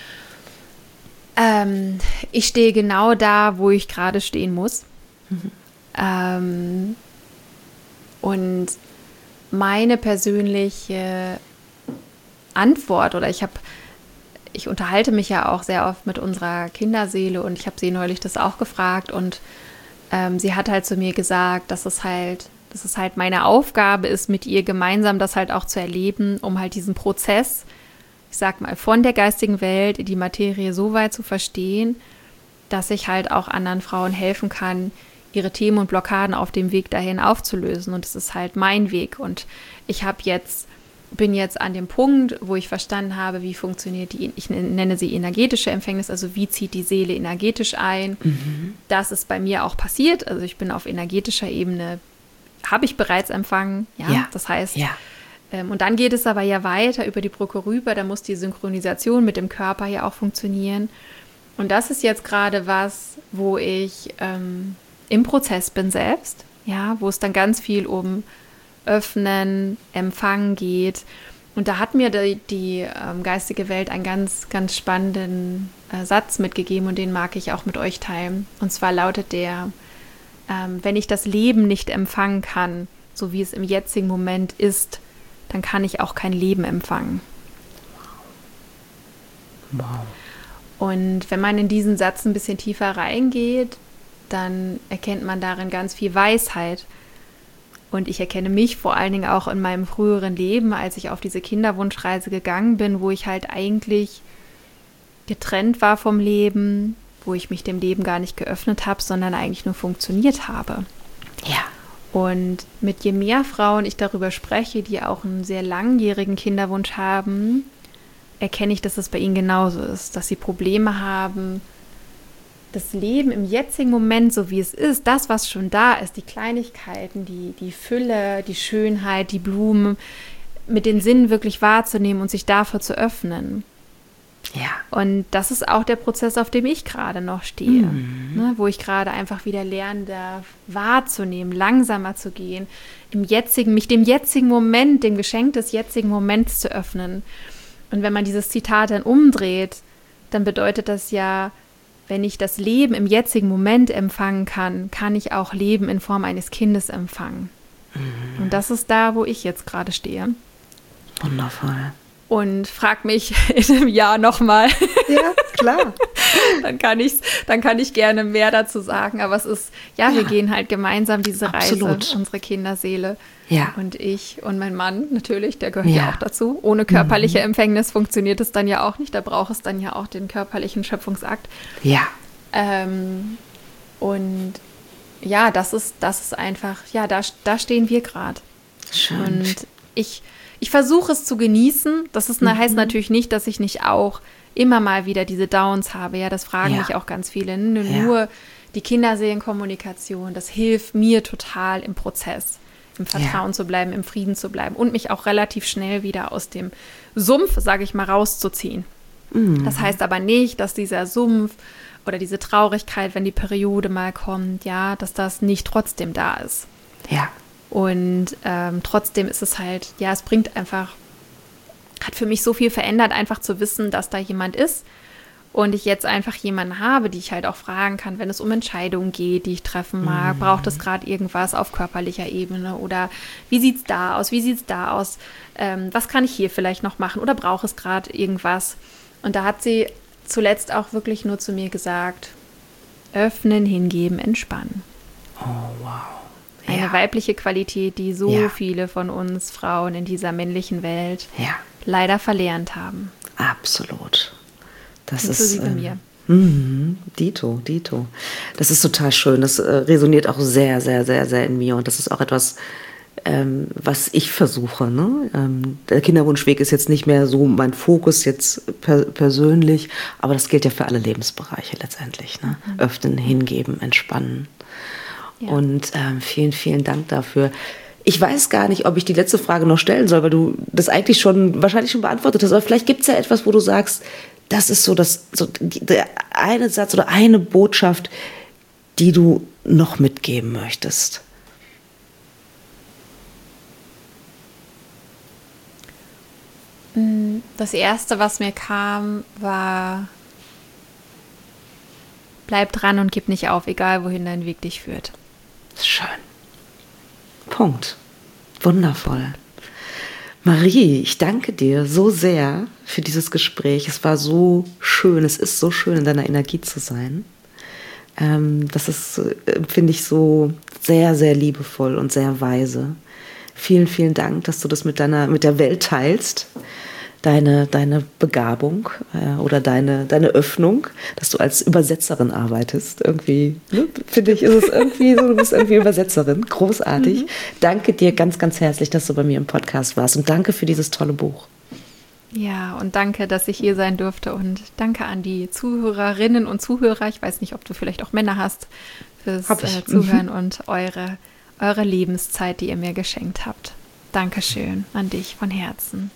Ähm, ich stehe genau da, wo ich gerade stehen muss. Mhm. Ähm, und meine persönliche Antwort, oder ich habe, ich unterhalte mich ja auch sehr oft mit unserer Kinderseele und ich habe sie neulich das auch gefragt und ähm, sie hat halt zu mir gesagt, dass es halt, dass es halt meine Aufgabe ist, mit ihr gemeinsam das halt auch zu erleben, um halt diesen Prozess, ich sag mal, von der geistigen Welt in die Materie so weit zu verstehen, dass ich halt auch anderen Frauen helfen kann, ihre Themen und Blockaden auf dem Weg dahin aufzulösen. Und es ist halt mein Weg. Und ich habe jetzt, bin jetzt an dem Punkt, wo ich verstanden habe, wie funktioniert die, ich nenne sie energetische Empfängnis, also wie zieht die Seele energetisch ein. Mhm. Das ist bei mir auch passiert. Also ich bin auf energetischer Ebene, habe ich bereits empfangen. Ja, ja. Das heißt, ja. Ähm, und dann geht es aber ja weiter über die Brücke rüber. Da muss die Synchronisation mit dem Körper ja auch funktionieren. Und das ist jetzt gerade was, wo ich ähm, im Prozess bin selbst, ja, wo es dann ganz viel um Öffnen, Empfangen geht. Und da hat mir die, die ähm, geistige Welt einen ganz, ganz spannenden äh, Satz mitgegeben und den mag ich auch mit euch teilen. Und zwar lautet der, ähm, wenn ich das Leben nicht empfangen kann, so wie es im jetzigen Moment ist, dann kann ich auch kein Leben empfangen. Wow. Und wenn man in diesen Satz ein bisschen tiefer reingeht, dann erkennt man darin ganz viel Weisheit. Und ich erkenne mich vor allen Dingen auch in meinem früheren Leben, als ich auf diese Kinderwunschreise gegangen bin, wo ich halt eigentlich getrennt war vom Leben, wo ich mich dem Leben gar nicht geöffnet habe, sondern eigentlich nur funktioniert habe. Ja. Und mit je mehr Frauen ich darüber spreche, die auch einen sehr langjährigen Kinderwunsch haben, erkenne ich, dass es bei ihnen genauso ist, dass sie Probleme haben, das Leben im jetzigen Moment, so wie es ist, das, was schon da ist, die Kleinigkeiten, die, die Fülle, die Schönheit, die Blumen, mit den Sinnen wirklich wahrzunehmen und sich dafür zu öffnen. Ja. Und das ist auch der Prozess, auf dem ich gerade noch stehe, mhm. ne, wo ich gerade einfach wieder lernen darf, wahrzunehmen, langsamer zu gehen, im jetzigen, mich dem jetzigen Moment, dem Geschenk des jetzigen Moments zu öffnen. Und wenn man dieses Zitat dann umdreht, dann bedeutet das ja, wenn ich das Leben im jetzigen Moment empfangen kann, kann ich auch Leben in Form eines Kindes empfangen. Mhm. Und das ist da, wo ich jetzt gerade stehe. Wundervoll. Und frag mich in einem Jahr nochmal. Ja, klar. dann kann ich, dann kann ich gerne mehr dazu sagen. Aber es ist, ja, ja. wir gehen halt gemeinsam diese Absolut. Reise, unsere Kinderseele. Ja. Und ich und mein Mann natürlich, der gehört ja, ja auch dazu. Ohne körperliche mhm. Empfängnis funktioniert es dann ja auch nicht. Da braucht es dann ja auch den körperlichen Schöpfungsakt. Ja. Ähm, und ja, das ist, das ist einfach, ja, da, da stehen wir gerade. Schön. Und ich, ich versuche es zu genießen. Das ist, mhm. heißt natürlich nicht, dass ich nicht auch immer mal wieder diese Downs habe. Ja, das fragen ja. mich auch ganz viele. Nur, ja. nur die Kinderseelenkommunikation, das hilft mir total im Prozess, im Vertrauen ja. zu bleiben, im Frieden zu bleiben und mich auch relativ schnell wieder aus dem Sumpf, sage ich mal, rauszuziehen. Mhm. Das heißt aber nicht, dass dieser Sumpf oder diese Traurigkeit, wenn die Periode mal kommt, ja, dass das nicht trotzdem da ist. Ja. Und ähm, trotzdem ist es halt, ja, es bringt einfach, hat für mich so viel verändert, einfach zu wissen, dass da jemand ist und ich jetzt einfach jemanden habe, die ich halt auch fragen kann, wenn es um Entscheidungen geht, die ich treffen mag. Mhm. Braucht es gerade irgendwas auf körperlicher Ebene oder wie sieht es da aus, wie sieht es da aus, ähm, was kann ich hier vielleicht noch machen oder braucht es gerade irgendwas? Und da hat sie zuletzt auch wirklich nur zu mir gesagt, öffnen, hingeben, entspannen. Oh, wow. Eine ja. weibliche Qualität, die so ja. viele von uns Frauen in dieser männlichen Welt ja. leider verlernt haben. Absolut. Das Inklusive ist, ähm, mir. Mhm. Dito, Dito. Das ist total schön. Das äh, resoniert auch sehr, sehr, sehr, sehr in mir. Und das ist auch etwas, ähm, was ich versuche. Ne? Ähm, der Kinderwunschweg ist jetzt nicht mehr so mein Fokus jetzt per- persönlich, aber das gilt ja für alle Lebensbereiche letztendlich. Ne? Mhm. Öffnen, hingeben, entspannen. Ja. Und ähm, vielen, vielen Dank dafür. Ich weiß gar nicht, ob ich die letzte Frage noch stellen soll, weil du das eigentlich schon, wahrscheinlich schon beantwortet hast. Aber vielleicht gibt es ja etwas, wo du sagst, das ist so, das, so der eine Satz oder eine Botschaft, die du noch mitgeben möchtest. Das Erste, was mir kam, war: Bleib dran und gib nicht auf, egal wohin dein Weg dich führt. Schön. Punkt. Wundervoll. Marie, ich danke dir so sehr für dieses Gespräch. Es war so schön, es ist so schön, in deiner Energie zu sein. Ähm, das ist, finde ich, so sehr, sehr liebevoll und sehr weise. Vielen, vielen Dank, dass du das mit deiner, mit der Welt teilst. Deine, deine Begabung äh, oder deine, deine Öffnung, dass du als Übersetzerin arbeitest. Irgendwie, ne, finde ich, ist es irgendwie so, du bist irgendwie Übersetzerin. Großartig. Mhm. Danke dir ganz, ganz herzlich, dass du bei mir im Podcast warst und danke für dieses tolle Buch. Ja, und danke, dass ich hier sein durfte und danke an die Zuhörerinnen und Zuhörer. Ich weiß nicht, ob du vielleicht auch Männer hast, fürs äh, Zuhören mhm. und eure, eure Lebenszeit, die ihr mir geschenkt habt. Dankeschön an dich von Herzen.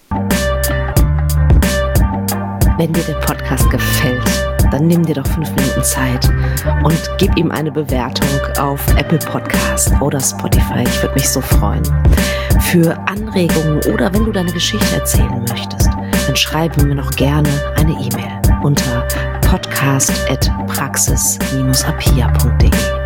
Wenn dir der Podcast gefällt, dann nimm dir doch fünf Minuten Zeit und gib ihm eine Bewertung auf Apple Podcast oder Spotify. Ich würde mich so freuen. Für Anregungen oder wenn du deine Geschichte erzählen möchtest, dann schreibe mir noch gerne eine E-Mail unter podcast at praxis dash apia punkt de.